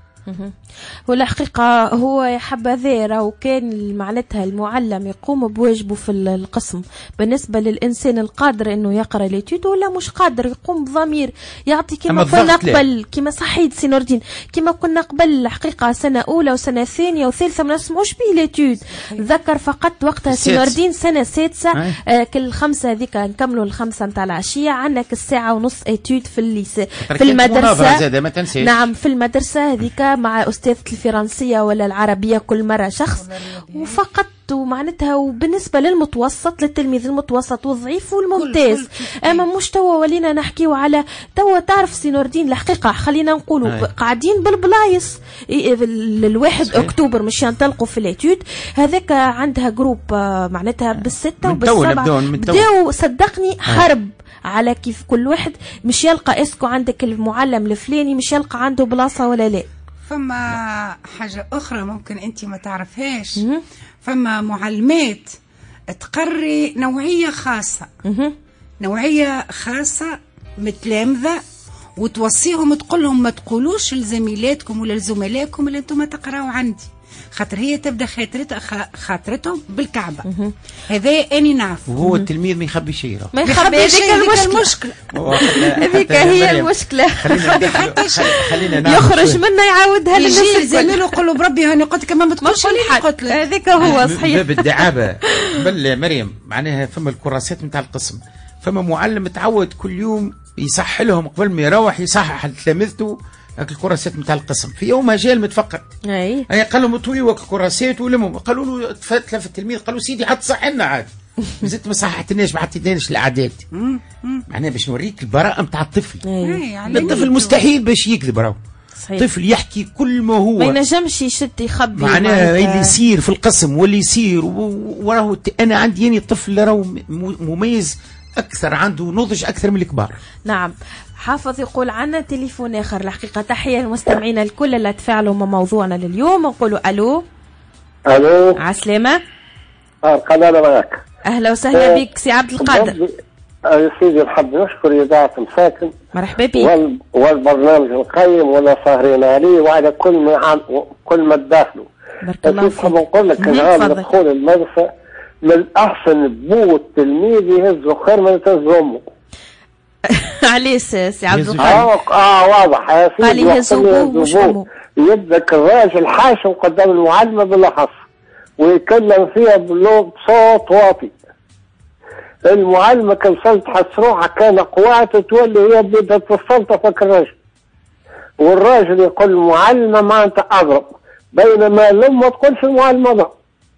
هو الحقيقة هو يا حبذا راهو كان معناتها المعلم يقوم بواجبه في القسم بالنسبة للإنسان القادر إنه يقرأ ليتود، ولا مش قادر يقوم بضمير يعطي كما كنا قبل، كما صحيت سي نور الدين، كما كنا قبل الحقيقة سنة أولى وسنة ثانية وثالثة ما نسمعوش به ليتود. ذكر فقط وقتها سي نور الدين سنة سادسة آه كل خمسة هذيك نكملوا الخمسة نتاع العشية عندك الساعة ونص إتيود في الليسي في المدرسة. نعم في المدرسة هذيك مع أستاذة الفرنسية ولا العربية كل مرة شخص وفقط، ومعناتها وبالنسبة للمتوسط للتلميذ المتوسط والضعيف والممتاز. أما مش توا ولينا نحكيو على توا تعرف سي نور الدين الحقيقة خلينا نقولوا قاعدين بالبلايص. الواحد أكتوبر مش ينطلقوا في الاتيود هذاك عندها جروب معناتها بالستة وبالسبعة بداو صدقني حرب على كيف كل واحد مش يلقى اسكو عندك المعلم الفلاني مش يلقى عنده بلاصة ولا لا.
فما حاجة أخرى ممكن أنت ما تعرفهاش، فما معلمات تقري نوعية خاصة نوعية خاصة متلامذة، وتوصيهم تقول لهم ما تقولوش لزميلاتكم ولا لزملائكم اللي انتم تقراوا عندي، خاطر هي تبدا خاطرتها خاطرتهم بالكعبه. هذا اني نعرف.
وهو التلميذ ما يخبي شيء،
ما يخبي شيء. هذيك المشكله
هذيك هي المشكله. خلينا يخرج منها يعاودها للناس.
يجي زميله يقول له بربي هاني قلت لك ما تقولش لي قلت لك.
هذيك هو صحيح.
باب الدعابه بل مريم معناها فما الكراسات نتاع القسم، فما معلم تعود كل يوم يصح لهم قبل ما يروح يصحح لتلامذته الكراسات نتاع القسم. في يومها جاء المتفقد
اي
اي قال لهم طوي الكراسات ولمهم، قالوا له تلف التلميذ قالوا سيدي حط صح لنا عاد زدت ما صححتناش ما حطيتناش الاعداد. معناها باش نوريك البراءه نتاع الطفل. الطفل مستحيل باش يكذب راهو. طفل يحكي كل ما هو
ما ينجمش يشد يخبي.
معناها اللي يصير في القسم واللي يصير وراه. انا عندي يعني الطفل راهو مميز اكثر، عنده نضج اكثر من الكبار.
نعم. حافظ يقول عنا تليفون اخر. الحقيقه تحيه للمستمعين الكل اللي تفاعلوا مع موضوعنا لليوم. نقولوا الو
الو
عسلامه.
اه القناه معك.
اهلا وسهلا بك سي عبد القادر.
يا سيدي نحب نشكر اذاعه مساكن
مرحبا بك
وال... والبرنامج القيم ولا سهرين عليه وعلى كل ما عن... كل ما تداخلوا.
بارك الله فيك.
نقول لك نهار دخول المدرسه من الاحسن بو التلميذ يهزو خير من يهز امه.
عليه سي عبد القادر.
اه اه واضح يا سيدي.
قال يهزو مش امه.
يبدا الراجل حاشم قدام المعلمه بالاخص ويتكلم فيها بصوت واطي. المعلمة كان تحس روحها كان قوات تولي هي بدها تستلطفك الراجل، والراجل يقول المعلمة ما انت اضرب، بينما الام ما تقولش المعلمة ضرب.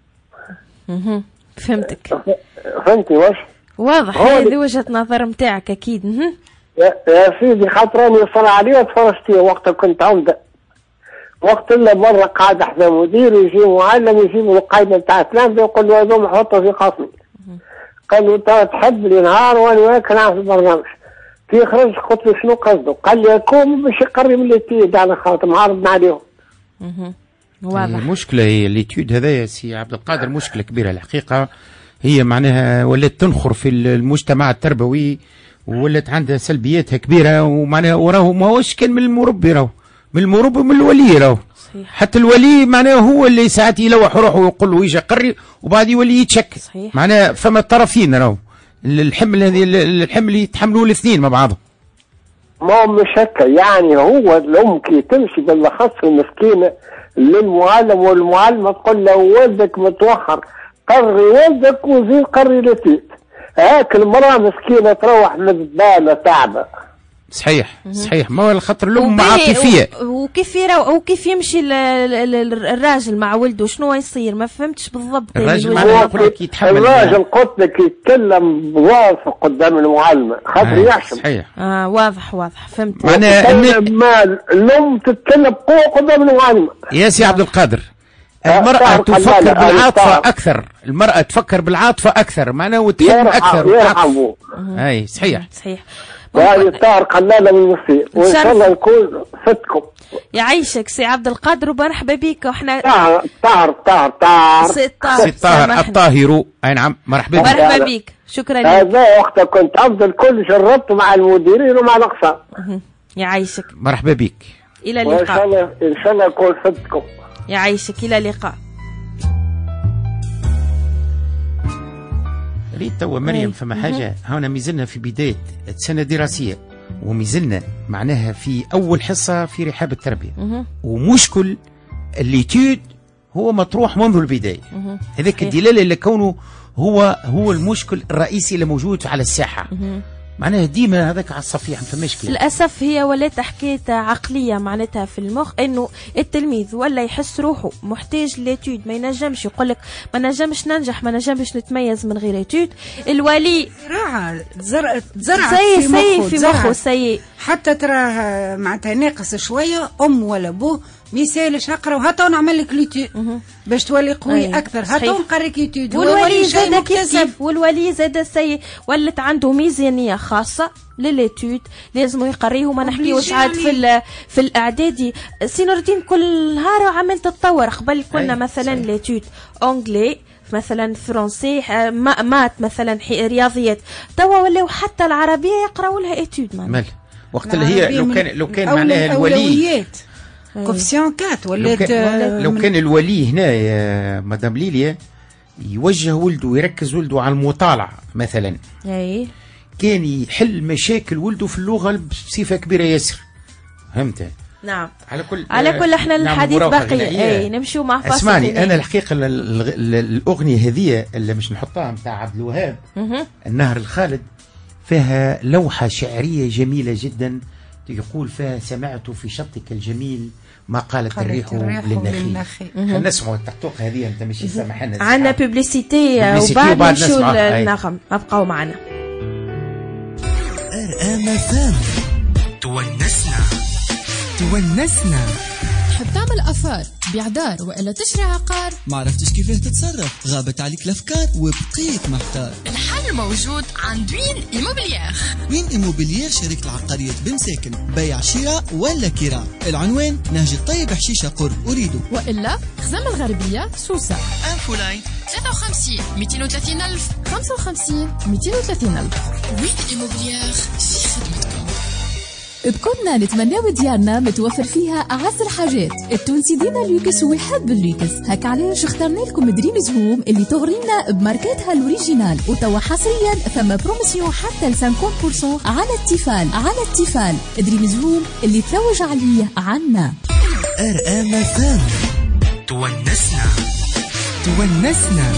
اها فهمتك.
فهمتي واش؟
واضح هذه وجهة نظر نتاعك اكيد. اها
يا, يا سيدي خاطراني صار عليا تفرجتي وقت كنت عمدة، وقت الا مرة قاعد حدا مدير يجي معلم يجيب القايمة نتاع التلامذة يقول له هذوما حطها في قسمي. قال له انت تحب لي نهار وانا وياك نعرف البرنامج. كي خرج قلت له شنو قصده؟ قال لي يكون باش يقري من الاتيود على خاطر معارضنا عليهم.
اها واضح.
المشكله هي الاتيود هذا يا سي عبد القادر مشكله كبيره الحقيقه، هي معناها ولات تنخر في المجتمع التربوي ولات عندها سلبياتها كبيره، ومعناها وراه ماهوش كان من المربي راهو، من المربي ومن الولي راهو. حتى الولي معناه هو اللي ساعات يلوح روحه ويقول له يجي قري وبعد يولي يتشكل. معناه فما طرفين راهو، الحمل هذه الحمل يتحملوه الاثنين مع بعضهم.
ما هو مش هكا، يعني هو الام كي تمشي بالاخص المسكينه للمعلم والمعلمة تقول له ولدك متوخر، قري ولدك وزيد قري لتيت. هاك المرأة مسكينة تروح من الزبالة تعبة.
صحيح صحيح، ما هو الخطر الأم عاطفية.
وكيف يرى وكيف يمشي الراجل مع ولده شنو يصير؟ ما فهمتش بالضبط.
الراجل معناها نقول لك يتحمل،
الراجل قلت لك يتكلم بواضح قدام المعلمة خاطر يحشم.
صحيح.
اه واضح واضح فهمت.
معناها ما الأم تتكلم بقوة قدام المعلمة.
يا سي عبد القادر، المرأة تفكر بالعاطفة أكثر، المرأة تفكر بالعاطفة أكثر معناها وتحب أكثر.
يرحموا.
أي صحيح
صحيح.
وهذه طار قلالة من المصير، وإن شاء الله يكون فتكم.
يعيشك سي عبد القادر ومرحبا بك. وإحنا
طار طار طار طار
سي
طاهر الطاهر. أي نعم مرحبا بك.
مرحبا بك، شكرا لك.
هذا وقتها كنت أفضل كل جربت مع المديرين ومع الأقسام.
يعيشك،
مرحبا بك.
إلى اللقاء.
وإن شاء الله إن شاء الله يكون فتكم.
يعيشك، إلى اللقاء.
ريت توا مريم فما حاجة هنا مازلنا في بداية السنة الدراسية، ومازلنا معناها في أول حصة في رحاب التربية، ومشكل الليتود هو مطروح منذ البداية. هذاك الدلالة اللي كونه هو هو المشكل الرئيسي اللي موجود على الساحة. معناها ديما هذاك على الصفيح ما فماش كلام.
للاسف هي ولات حكايه عقليه معناتها في المخ، انه التلميذ ولا يحس روحه محتاج ليتود، ما ينجمش يقول لك ما نجمش ننجح، ما نجمش نتميز من غير ايتود. الولي
زرعه زرعت زرعت
سي
في
سي
مخه
في مخه سي
حتى تراه معناتها ناقص شويه، ام ولا ابوه ما يسالش اقرا وهاتو نعمل لك ليتود باش تولي قوي أيه. اكثر هاتو نقريك ليتود.
والولي زاد كيف والولي زاد سي ولت عنده ميزانيه خاصه لليتود لازم يقريه. ما نحكيوش عاد في في الاعدادي. سي نور الدين كل نهار عمال تتطور. قبل كنا أيه. مثلا ليتود اونجلي مثلا فرنسي مات مثلا رياضيات، توا ولاو حتى العربيه يقراوا لها ايتود.
مال وقت اللي هي لو كان لو كان معناها الولي
كوفسيون كات ولات
لو كان الولي هنا يا مدام ليليا يوجه ولده ويركز ولده على المطالعه مثلا،
اي
كان يحل مشاكل ولده في اللغه بصفه كبيره ياسر. فهمت؟
نعم.
على كل
على كل احنا الحديث باقي اي نمشيو مع فاصل.
اسمعني انا الحقيقه الاغنيه هذه اللي مش نحطها نتاع عبد الوهاب النهر الخالد فيها لوحه شعريه جميله جدا، يقول فيها سمعت في شطك الجميل ما قالت الريح للنخيل. خلينا نسمعوا التقطوق هذه انت ماشي سامحنا.
عندنا بوبليسيتي وبعد نمشيو للنغم. ابقوا معنا.
ار ام اف ام تونسنا تونسنا.
تحب تعمل أثار بيع دار وإلا تشري عقار؟
ما عرفتش كيفاه تتصرف، غابت عليك الأفكار وبقيت محتار.
الحل موجود عند وين إيموبليير.
وين إيموبليير شركة العقاريات بمساكن، بيع شراء ولا كراء. العنوان نهج الطيب حشيشة قرب أريدو،
وإلا خزام الغربية سوسة.
انفو لاين
ثلاثة وخمسين مئتين وثلاثين ألف خمسة وخمسين مئتين وثلاثين ألف. وين إيموبليير في خدمتكم. بكوننا نتمناو ديارنا متوفر فيها أعز الحاجات. التونسي ديما لوكس ويحب اللوكس، هك علاش اخترنا لكم دريمز هوم اللي تغرينا بماركاتها الأوريجينال. وتوا حصريا ثم بروموسيون حتى ل خمسين بالمئة على التيفال. على التيفال دريمز هوم اللي تروج عليه عنا.
ار ام اف ام تونسنا تونسنا.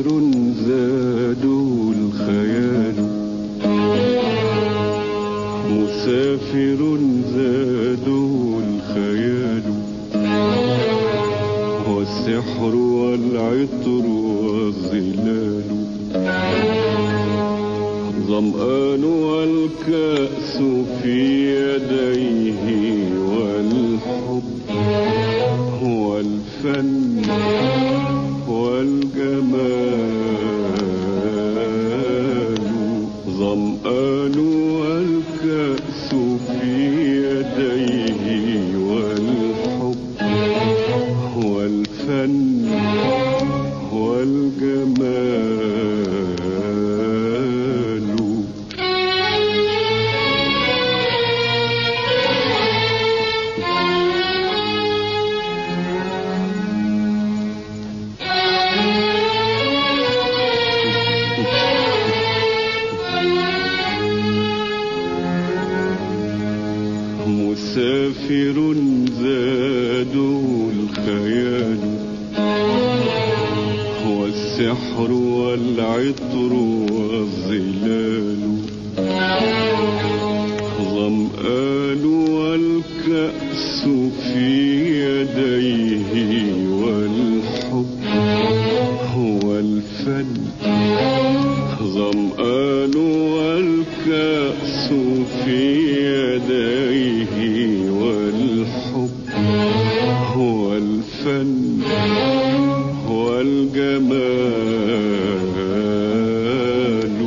زادوا الخيال مسافر زادوا الخيال والسحر والعطر والظلال ظمآن والكأس في يديه والحب والفن والجمال ظمآن والكأس في يديه والحب والفن والجمال مسافر زادوا الخيال والسحر والعطر والظلال ظمآن والكأس في يديه والحب والفن ظمآن والكأس في يديه والحب والفن والجمال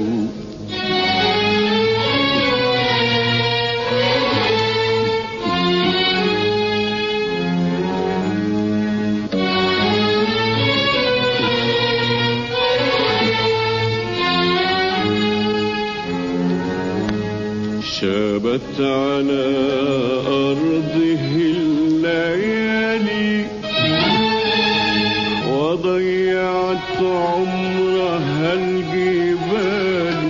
شابت على أرضه الليالي وضيعت عمرها الجبال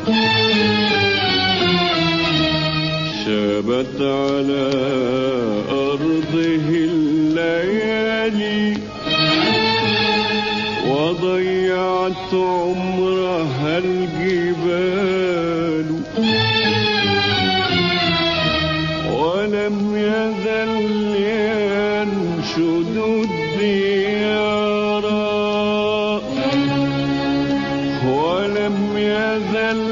شابت على أرضه الليالي وضيعت عمرها الجبال ولم يزل ينشد الديار ولم يزل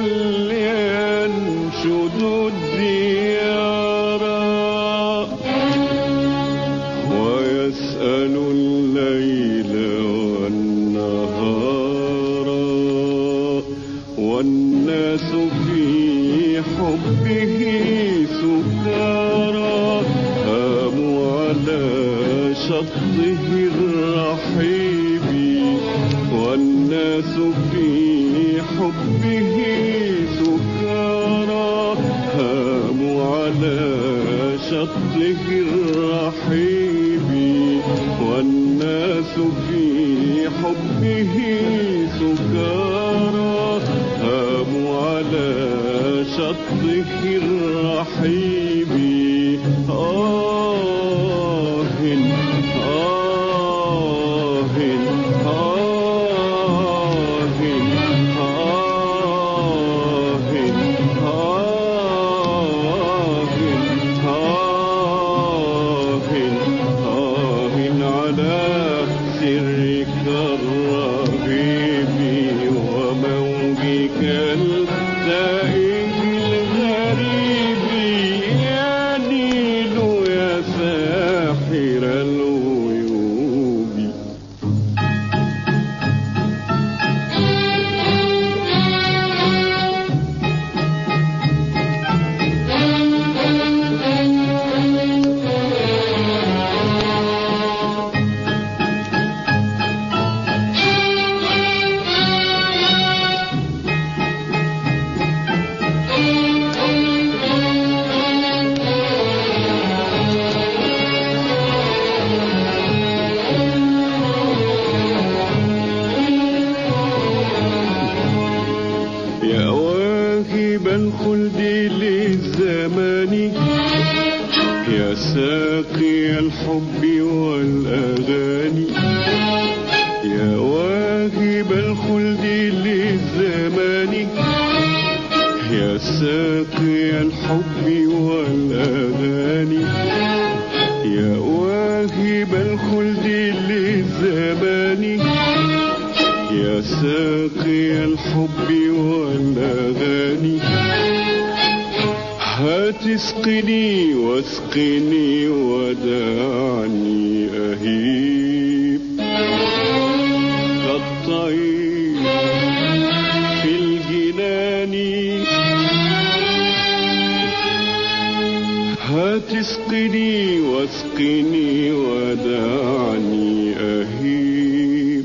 ينشد الديار ويسأل الليل والنهار والناس في حبه سكارى هاموا على شطه الرحيب والناس في حبه سكارى هاموا على شطه الرحيب والناس في حبه سكارى هاموا على شطه الرحيب آه آه آه على سرك الرهيب وموجك التائب الغريب يا نيل يا ساحر الغيوب الخلد للزمان يا ساقي الحب والأغاني يا واهب الخلد الخلد للزمان يا ساقي الحب والأغاني يا واهب الخلد للزمان يا ساقي الحب والأغاني هات اسقني واسقني ودعني أهيب كالطير في الجنان هات اسقني واسقني ودعني أهيب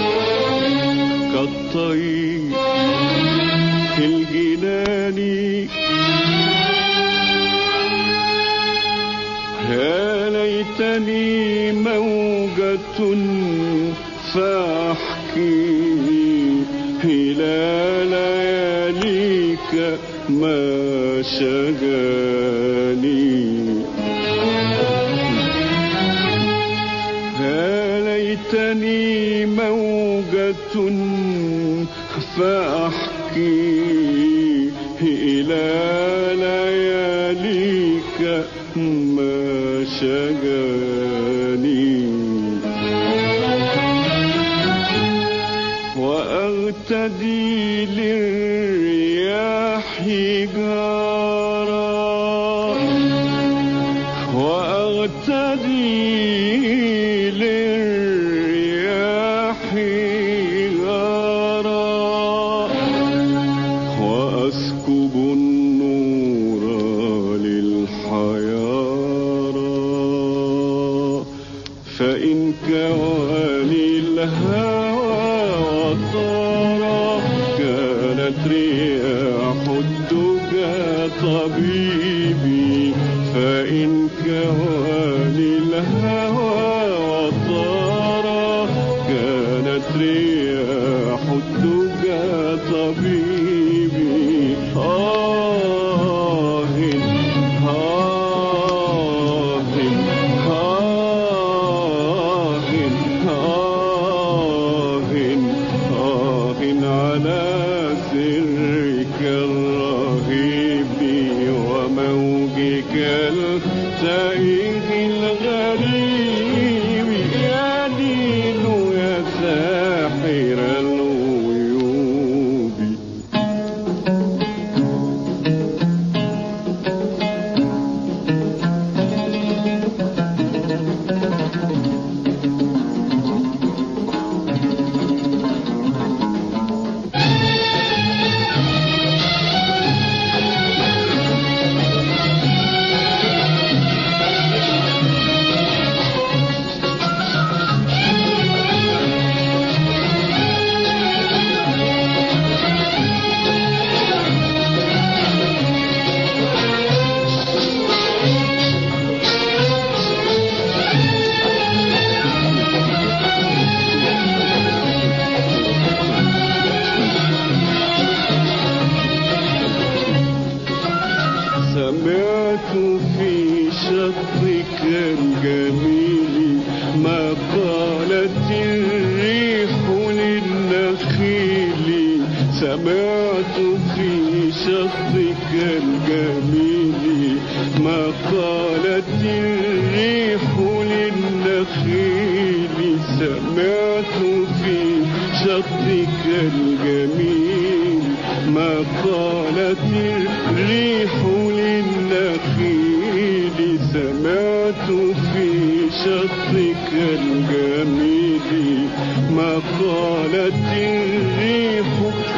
كالطير في الجنان يا ليتني موجة فاحكي إلى لياليك ما شغاني يا ليتني موجة فاحكي إلى لياليك ما شغاني وأغتدي للرياح جارا وأغتدي للرياح جارا وأسكب النور للحيارى فإن كواني الهوى وطارا كانت رياح الدجى طبيبي فإن كواني الهوى وطارا كانت رياح الدجى طبيبي آه آه آه آه آه على سرك الرهيب وموجك التائه الغريب يا دين يا ساحر الغيوب سمعت في شطك الجميل ما قالت الريح للنخيل سمعت في شطك الجميل ما قالت الريح للنخيل سمعت في شطك الجميل ما قالت الريح للنخيل سمعت في شطك الجميل ما قالت الريح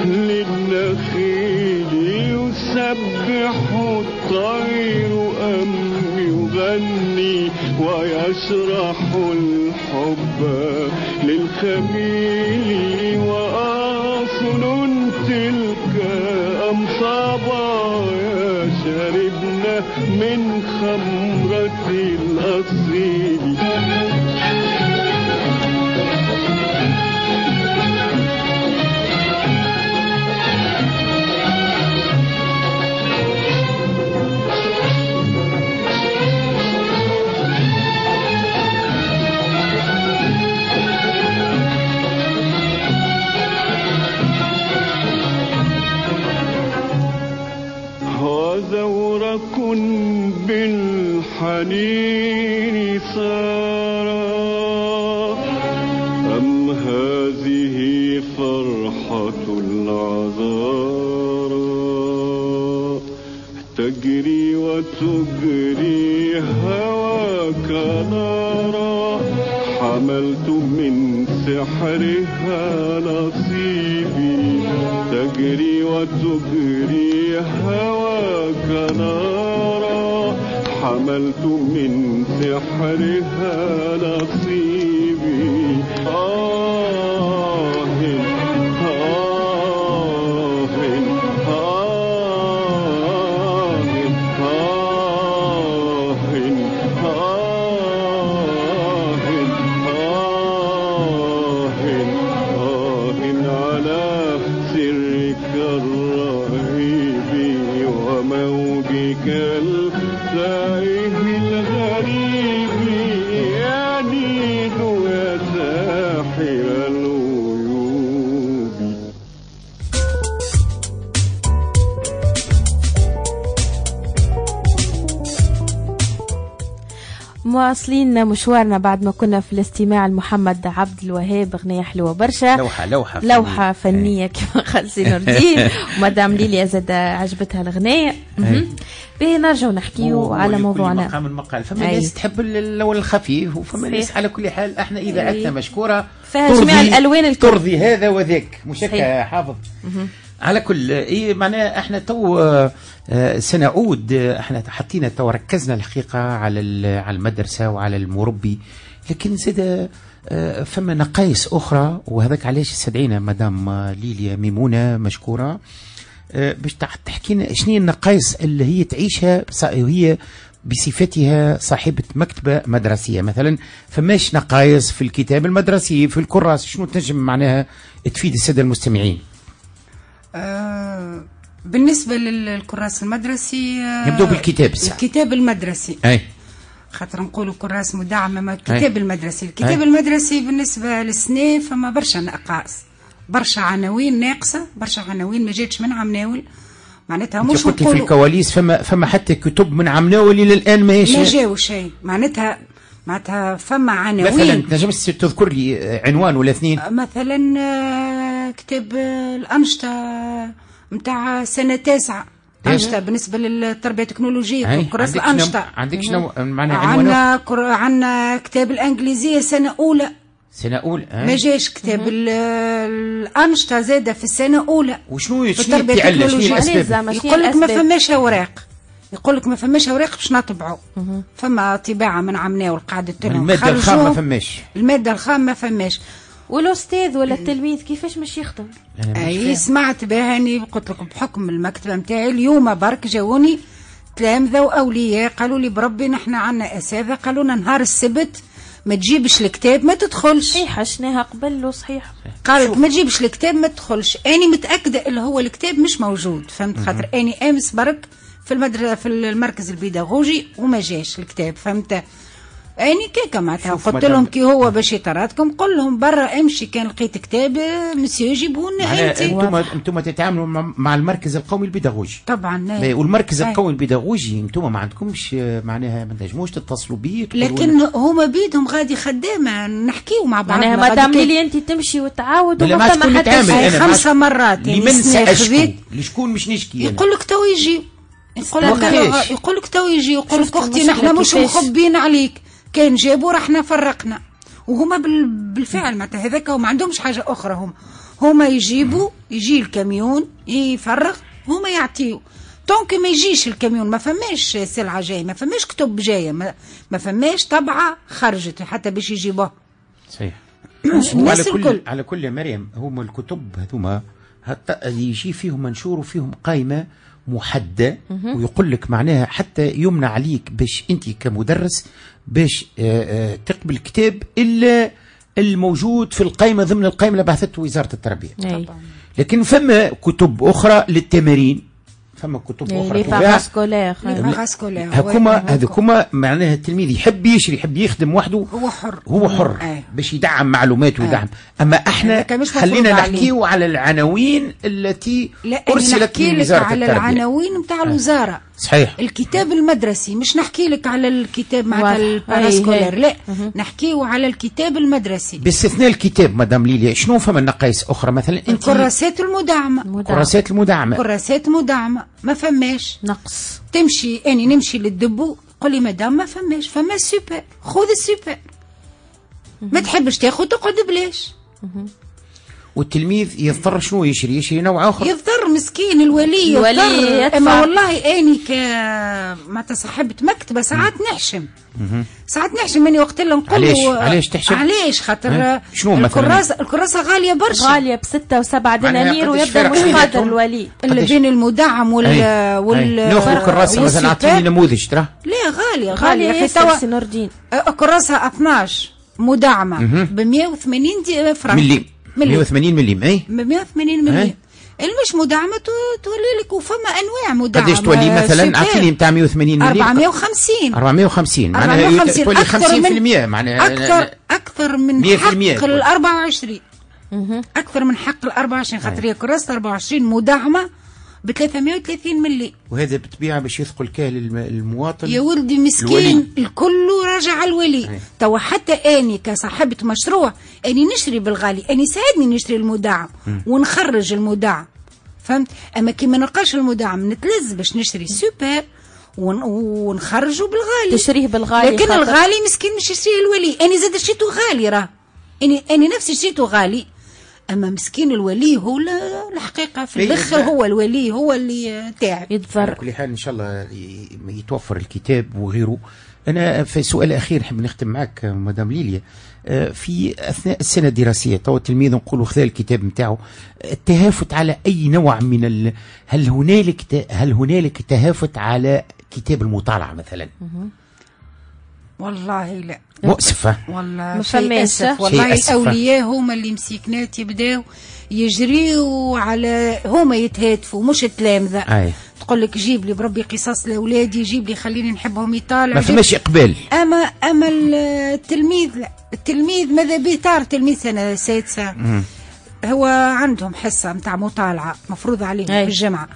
للنخيل يسبح الطير أم يغني ويشرح الحب للخميل وأصل تلك أم صبايا شربنا من خمرة الأصيل الحنين سارا أم هذه فرحة العذارى تجري وتجري هواك نارا حملت من سحرها نصيبي تجري وتجري هواك نارا حملت من سحرها نصيبي آه آه التائه الغريب يا نيل يا ساحر الغيوب.
مواصلين مشوارنا بعد ما كنا في الاستماع لمحمد عبد الوهاب، اغنيه حلوه برشا،
لوحه لوحه
فنية. لوحه فنيه كما قال سي نور الدين ومدام ليليا زاد عجبتها الاغنيه. باهي نرجعوا نحكيو على موضوعنا.
مقام المقال فما ناس تحب اللون الخفيف وفما ناس على كل حال احنا اذاعتنا مشكوره
فيها جميع الالوان الكل.
ترضي هذا وذاك مش هكا حافظ. على كل إيه معناه احنا تو اه سنعود احنا حطينا تو ركزنا الحقيقه على على المدرسه وعلى المربي، لكن زاد اه فما نقائص اخرى، وهذاك علاش استدعينا مدام ليليا ميمونه مشكوره اه باش تحكي لنا شنو هي النقائص اللي هي تعيشها هي بصفتها صاحبة مكتبة مدرسية. مثلا فماش نقائص في الكتاب المدرسي في الكراس، شنو تنجم معناها تفيد السادة المستمعين؟
آه بالنسبة للكراس المدرسي آه
نبدأ بالكتاب الساعة.
الكتاب المدرسي
أي
خاطر نقولوا كراس مدعمة ما الكتاب أي. المدرسي الكتاب أي. المدرسي بالنسبة للسنة فما برشا نقائص، برشا عناوين ناقصة، برشا عناوين ما جاتش من عمناول، معناتها مش
قلت في الكواليس فما فما حتى كتب من عمناول الى الان ما هيش
ما جاو شيء، معناتها معناتها فما عناوين.
مثلا تنجم تذكر لي عنوان ولا اثنين؟
مثلا كتاب الأنشطة نتاع سنة تاسعة، أنشطة بالنسبة للتربية التكنولوجية كراس الأنشطة.
عندك شنو معناها
عنوان؟ عندنا كر... عندنا كتاب الإنجليزية سنة أولى
سنة أولى
ما جاش كتاب الأنشطة زادة في السنة أولى.
وشنو شنو الأسباب؟
يقول لك ما فماش أوراق، يقول لك ما فماش أوراق باش نطبعوا، فما طباعة من عمناول قعدت لهم
المادة الخام ما فماش،
المادة الخام ما فماش.
والاستاذ ولا التلميذ كيفاش مش يخدم؟
اي سمعت بهاني قلت لكم بحكم المكتبه نتاعي اليوم برك جاوني تلامذه واولياء قالوا لي بربي نحن عندنا اساتذه قالوا لنا نهار السبت ما تجيبش الكتاب ما تدخلش.
صحيح شناها قبل صحيح
قالت ما تجيبش الكتاب ما تدخلش. اني متاكده اللي هو الكتاب مش موجود، فهمت؟ خاطر اني امس برك في المدرسه في المركز البيداغوجي وما جاش الكتاب، فهمت؟ اني كيكا معناتها قلت لهم كي هو باش يطردكم قل لهم برا امشي كان لقيت كتاب مسيو جيبوا لنا انت.
انتم انتم تتعاملوا مع المركز القومي البيداغوجي
طبعا،
والمركز القومي البيداغوجي انتم ما عندكمش معناها ما تنجموش تتصلوا بيه،
لكن هما بيدهم غادي خدامه نحكيو مع بعضنا.
معناها مادام لي انت تمشي وتعاود
وما ما حتى
خمسه مرات
لمن ساشكو لشكون مش نشكي
يقول لك تو يجي يقول لك يقول لك تو يجي يقول لك اختي نحن مش مخبين عليك، كان جابوا رحنا فرقنا. وهما بالفعل معناتها هذاك وما عندهمش حاجه اخرى، هم هما يجيبوا يجي الكاميون يفرغ هما يعطيو دونك ما يجيش الكاميون ما فماش سلعه جايه ما فماش كتب جايه ما, ما فماش طبعه خرجت حتى باش يجيبوها.
صحيح.
على
كل على كل يا مريم هما الكتب هذوما يجي فيهم منشور وفيهم قائمه محدده ويقول لك معناها حتى يمنع عليك باش انت كمدرس باش تقبل الكتاب الا الموجود في القائمه ضمن القائمه اللي بعثته وزاره التربيه.
طبعا.
لكن فما كتب اخرى للتمارين، فما كتب اخرى هكما هذوكما معناها التلميذ يحب يشري يحب يخدم وحده
هو حر
هو حر آه. باش يدعم معلوماته ويدعم. اما احنا خلينا نحكيو على العناوين التي ارسلت من وزاره التربيه.
على العناوين نتاع الوزاره
صحيح.
الكتاب المدرسي، مش نحكي لك على الكتاب مع الباراسكولار، لا نحكيه على الكتاب المدرسي
باستثناء الكتاب. مدام ليليا شنو فما نقائص اخرى مثلا؟
الكراسات المدعمه،
الكراسات المدعمه،
كراسات مدعمه ما فماش
نقص.
تمشي اني نمشي للدبو قول لي مدام ما فماش، فما سوبر، خذ السوبر. ما تحبش تاخذ تقعد بلاش.
والتلميذ يضطر شنو يشري؟ يشري نوع اخر.
يضطر مسكين الولي يضطر. اما والله اني ك معناتها صاحبة مكتبه ساعات نحشم، ساعات نحشم مني وقت اللي نقول
علاش علاش تحشم؟
علاش خاطر
شنو مثلا
الكراسه الكراسه غاليه برشا،
غاليه بستة وسبعة دنانير ويبدا مش قادر الولي
اللي بين المدعم وال
هي.
وال
ناخذ كراسه مثلا اعطيني نموذج ترى.
لا غاليه
غاليه
غاليه
توا سي نور الدين.
كراسه اثناش مدعمه ب مئة وثمانين فرنك
ملي مئة وثمانين مليم. اي
مئة وثمانين مليم. المش مدعمه تولي لك، وفما انواع مدعمه.
قداش تولي مثلا؟ اعطيني نتاع مئة وثمانين مليم.
أربعمائة وخمسين
أربعمائة وخمسين معناها تولي خمسين بالمئة معناها
اكثر اكثر من حق ال أربعة وعشرين، اكثر من حق ال أربعة وعشرين خاطر هي كراسه أربعة وعشرين مدعمه ب ثلاثمائة وثلاثين ملي.
وهذا بتبيعه باش يثقل كاهل المواطن
يا ولدي مسكين. الكل راجع على الولي. توا حتى اني كصاحبه مشروع اني نشري بالغالي، اني ساعدني نشري المدعم ونخرج المدعم، فهمت؟ اما كي ما نلقاش المدعم نتلز باش نشري سوبر ون... ونخرجه بالغالي.
تشريه بالغالي
لكن خاطر. الغالي مسكين مش يشريه الولي. اني زاد شريته غالي راه، اني اني نفسي شريته غالي، اما مسكين الولي هو الحقيقه في الاخر هو الولي هو اللي تعب
يتضر.
على كل حال ان شاء الله يتوفر الكتاب وغيره. انا في سؤال اخير نحب نختم معك مدام ليليا. في اثناء السنه الدراسيه تو التلميذ نقولوا خذا الكتاب نتاعو، التهافت على اي نوع من ال... هل هنالك ت... هل هنالك تهافت على كتاب المطالعه مثلا؟
والله لا،
مؤسفة
والله شيء أسف. والله الأولياء هما اللي مسكنات يبداو يجريوا على هما يتهاتفوا مش التلامذة. تقول لك جيب لي بربي قصص لأولادي، جيب لي خليني نحبهم يطالع،
ما فماش إقبال.
أما أما التلميذ لا، التلميذ ماذا بيطار تلميذ سنة سادسة هو عندهم حصة متاع مطالعة مفروض عليهم في الجامعة،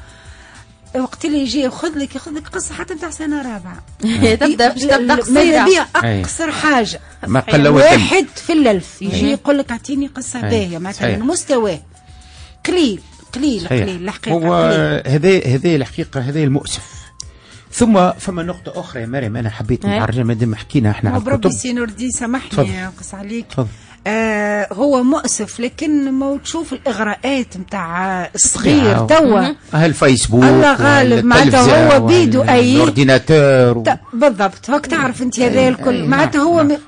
وقت اللي يجي ياخذ لك ياخذ لك قصه حتى نتاع سنه رابعه
تبدا باش تبدا قصيره،
ماذا اقصر حاجه
ما قل
واحد في الالف يجي يقول لك اعطيني قصه باهيه مثلا مستواه قليل قليل قليل الحقيقه.
هو هذا هذا الحقيقه هذا المؤسف. ثم فما نقطه اخرى يا مريم انا حبيت نعرجها ما دام حكينا احنا على الكتب.
بربي سي نور الدين سامحني نقص عليك. آه هو مؤسف، لكن ما تشوف الاغراءات نتاع الصغير توا
الفيسبوك
الله غالب معناتها هو بيدو اي
الاورديناتور و...
بالضبط هاك تعرف انت هذا الكل معناتها هو م...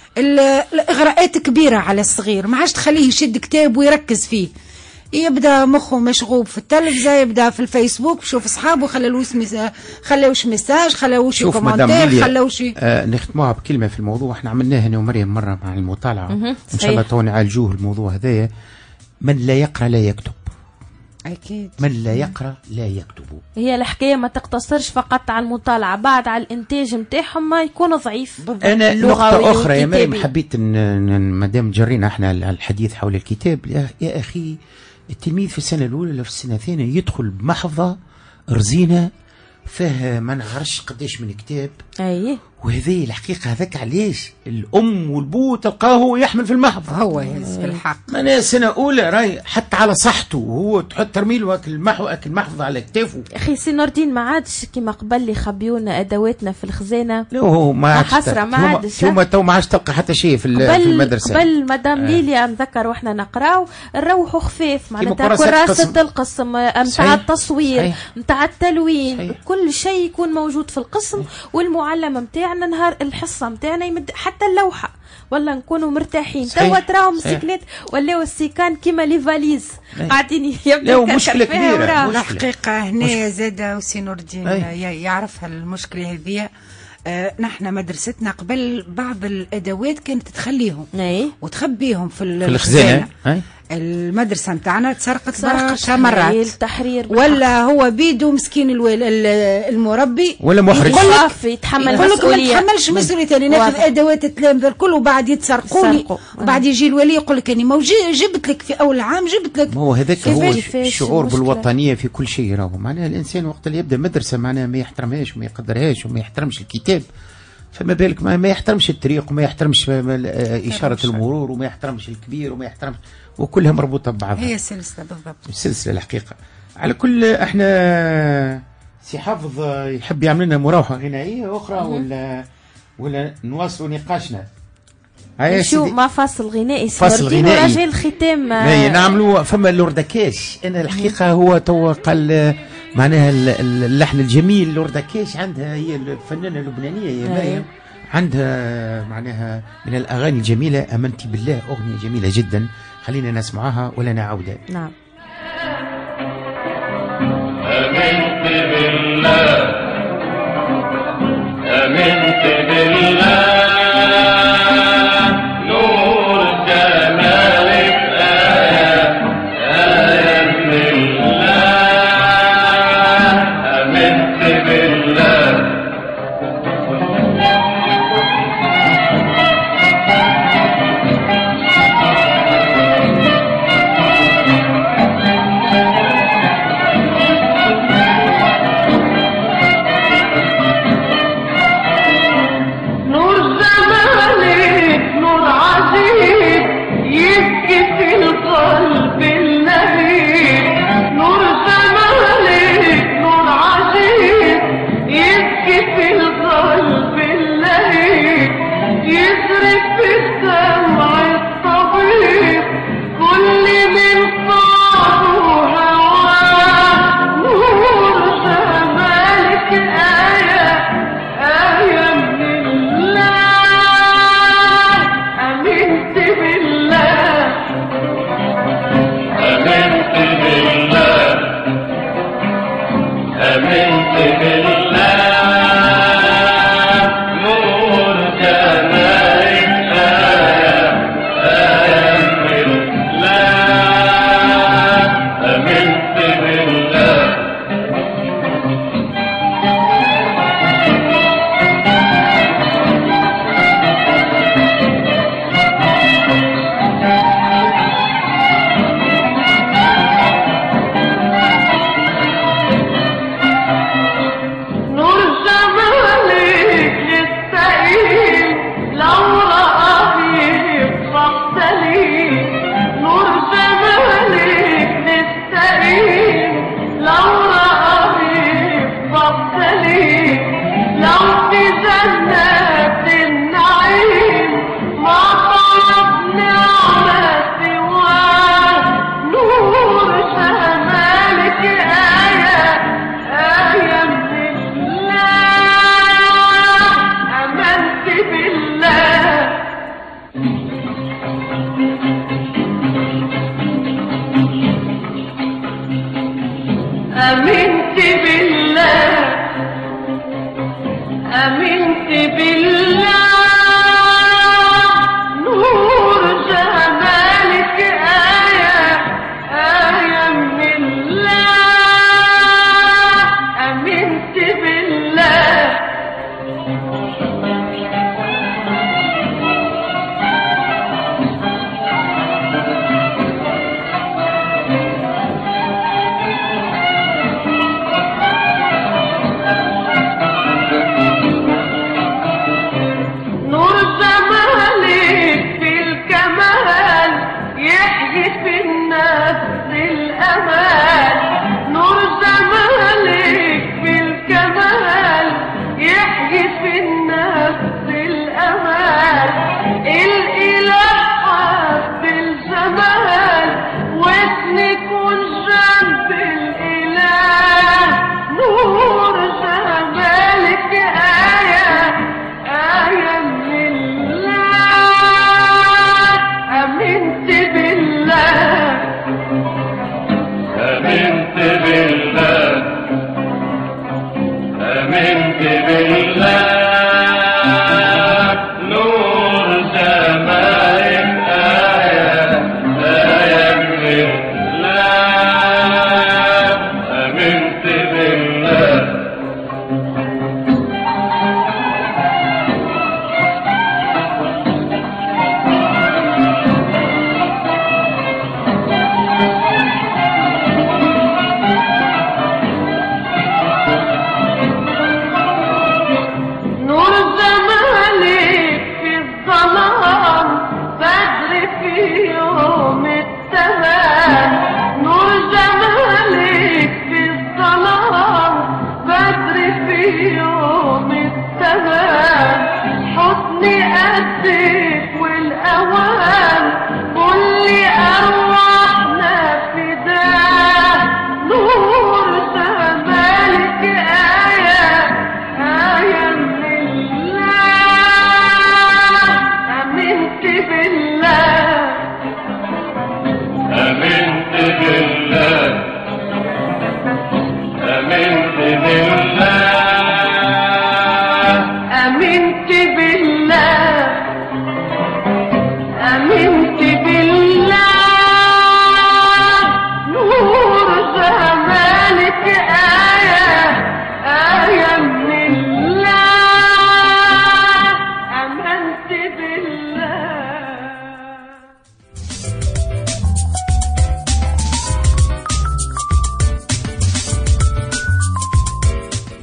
الاغراءات كبيره على الصغير، ما عادش تخليه يشد كتاب ويركز فيه، يبدا مخه مشغوب في التلفزه، يبدا في الفيسبوك يشوف اصحابه، خلاوش خلاوش ميساج، خلاوش كومنتير، خلاوش
آه نختموها بكلمه في الموضوع. احنا عملناها انا ومريم مره مع المطالعه ان شاء الله تو نعالجوه الموضوع هذايا. من لا يقرا لا يكتب.
اكيد
من لا يقرا لا يكتب.
هي الحكايه ما تقتصرش فقط على المطالعه، بعد على الانتاج نتاعهم ما يكون ضعيف.
انا نقطه اخرى يا مريم حبيت ما دام جرينا احنا الحديث حول الكتاب، يا اخي التلميذ في السنه الاولى ولا في السنه الثانيه يدخل بمحفظه رزينه فيها ما نعرفش قداش من كتاب.
اي
وهذه الحقيقه هذاك علاش الام والبو تلقاه يحمل في المحفظه
هو يهز في الحق.
انا سنه اولى راي حتى على صحته وهو تحط ترميله اكل المحو اكل المحفظه على كتافه.
اخي سي نور الدين ما عادش كيما قبل يخبيونا ادواتنا في الخزانه.
لا هو ما عادش
حسره ما عادش
هما تو ما عادش تلقى حتى شيء في, في المدرسه.
قبل مدام آه. ليليا نذكر واحنا نقراو نروحوا خفاف معناتها كراسه القسم نتاع التصوير نتاع التلوين صحيح. كل شيء يكون موجود في القسم والمعلم نتاعنا نهار الحصه نتاعنا يمد حتى اللوحه ولا نكونوا مرتاحين. توا تراهم السيكلات ولاو السيكان كيما لي فاليز قاعدين يبداو
مشكله كبيره.
الحقيقه هنا زاد وسي نور الدين يعرفها المشكله هذه. آه نحن مدرستنا قبل بعض الادوات كانت تخليهم
أي.
وتخبيهم في,
في الخزانه.
المدرسة متاعنا تسرقت برشا
مرات
مرات
التحرير
ولا هو بيدو مسكين الوال المربي
ولا محرج
يتحمل
يقول لك ما
مسؤولية
تحملش مسؤولية ثاني ناخذ ادوات التلامذة الكل وبعد يتسرقوني وبعد يجي الولي يقول لك اني ما جبت لك في اول عام جبت لك.
ما هو هذاك هو الشعور بالوطنيه في كل شيء راهو معناها الانسان وقت اللي يبدا مدرسه معناها ما يحترمهاش وما يقدرهاش وما يحترمش الكتاب فما بالك ما, ما يحترمش الطريق وما يحترمش اشاره المرور وما يحترمش الكبير وما يحترمش وكلها مربوطه ببعضها.
هي سلسله بالضبط
السلسله الحقيقه. على كل احنا سي حافظ يحب يعمل لنا مروحه غنائيه اخرى ولا ولا نواصلوا نقاشنا.
شو ما فاصل غنائي
فاصل غنائي
راجل الختام
ما نعملوا فما لوردكاش. انا الحقيقه هو تو قال معناها اللحن الجميل لوردكاش عندها هي الفنانه اللبنانيه هي مريم عندها معناها من الاغاني الجميله امنتي بالله اغنيه جميله جدا خلينا نسمعها ولنا عوده.
نعم.
امنت بالله امنت بالله
نور جمالك آية آية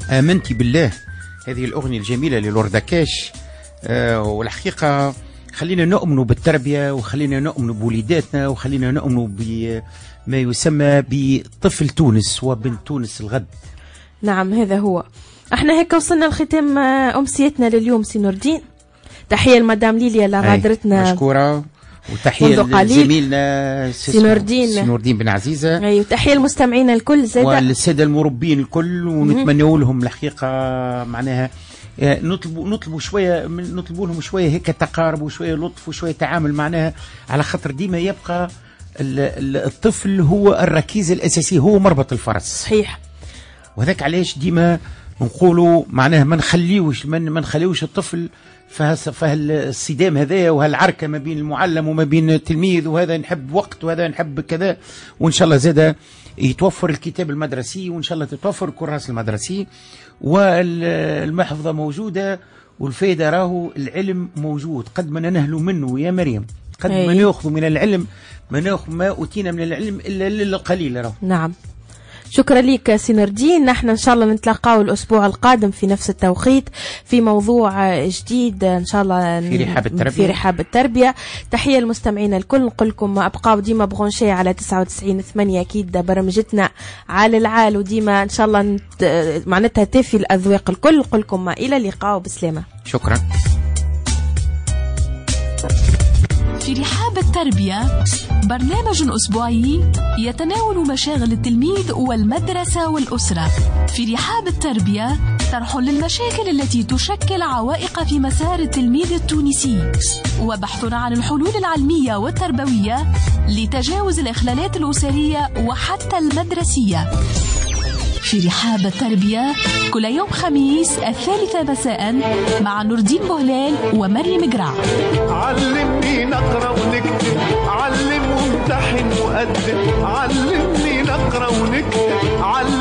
آمنتي بالله، هذه الأغنية الجميلة للوردكاش. آه والحقيقة خلينا نؤمن بالتربية، وخلينا نؤمن بوليداتنا، وخلينا نؤمن بما يسمى بطفل تونس وبنت تونس الغد.
نعم هذا هو. احنا هيك وصلنا لختام أمسيتنا لليوم سي نور الدين. تحية لمدام ليليا اللي غادرتنا
مشكورة، وتحية لزميلنا
سي نور الدين
سي نور الدين بن عزيزة.
ايوه تحية للمستمعين الكل زاد
والسادة المربين الكل، ونتمنوا لهم الحقيقة معناها نطلبوا نطلبوا شويه نطلبوا لهم شويه هيك تقارب وشويه لطف وشويه تعامل معناها، على خاطر ديما يبقى الطفل هو الركيزه الاساسيه، هو مربط الفرس.
صحيح.
وهذاك علاش ديما نقولوا معناها ما نخليوش ما نخليوش الطفل فهالصدام هذايا وهالعركه ما بين المعلم وما بين التلميذ، وهذا نحب وقت وهذا نحب كذا. وان شاء الله زاده يتوفر الكتاب المدرسي، وان شاء الله تتوفر الكراس المدرسي، والمحفظه موجوده، والفايده راهو العلم موجود. قد ما ننهلوا منه يا مريم، قد ما ناخذ من العلم ما ناخذ ما اوتينا من العلم الا للقليل راهو.
نعم. شكرا لك سي نور الدين. نحن ان شاء الله نتلاقاو الاسبوع القادم في نفس التوقيت في موضوع جديد ان شاء الله
في رحاب التربيه.
في رحاب التربيه. تحيه للمستمعين الكل، نقول لكم ابقاو ديما برونشي على تسعة وتسعين ثمانية، اكيد برمجتنا على العال، وديما ان شاء الله نت... معناتها تافي الاذواق الكل. نقول لكم الى اللقاء وبسلامه.
شكرا.
في رحاب التربية، برنامج أسبوعي يتناول مشاغل التلميذ والمدرسة والأسرة. في رحاب التربية طرح للمشاكل التي تشكل عوائق في مسار التلميذ التونسي، وبحث عن الحلول العلمية والتربوية لتجاوز الإخلالات الأسرية وحتى المدرسية. في رحاب التربية كل يوم خميس الثالثة مساء مع نور الدين بهلال ومريم قرع.
علمني نقرأ ونكتب، علم وامتحن وقدم، علمني نقرأ ونكتب، علم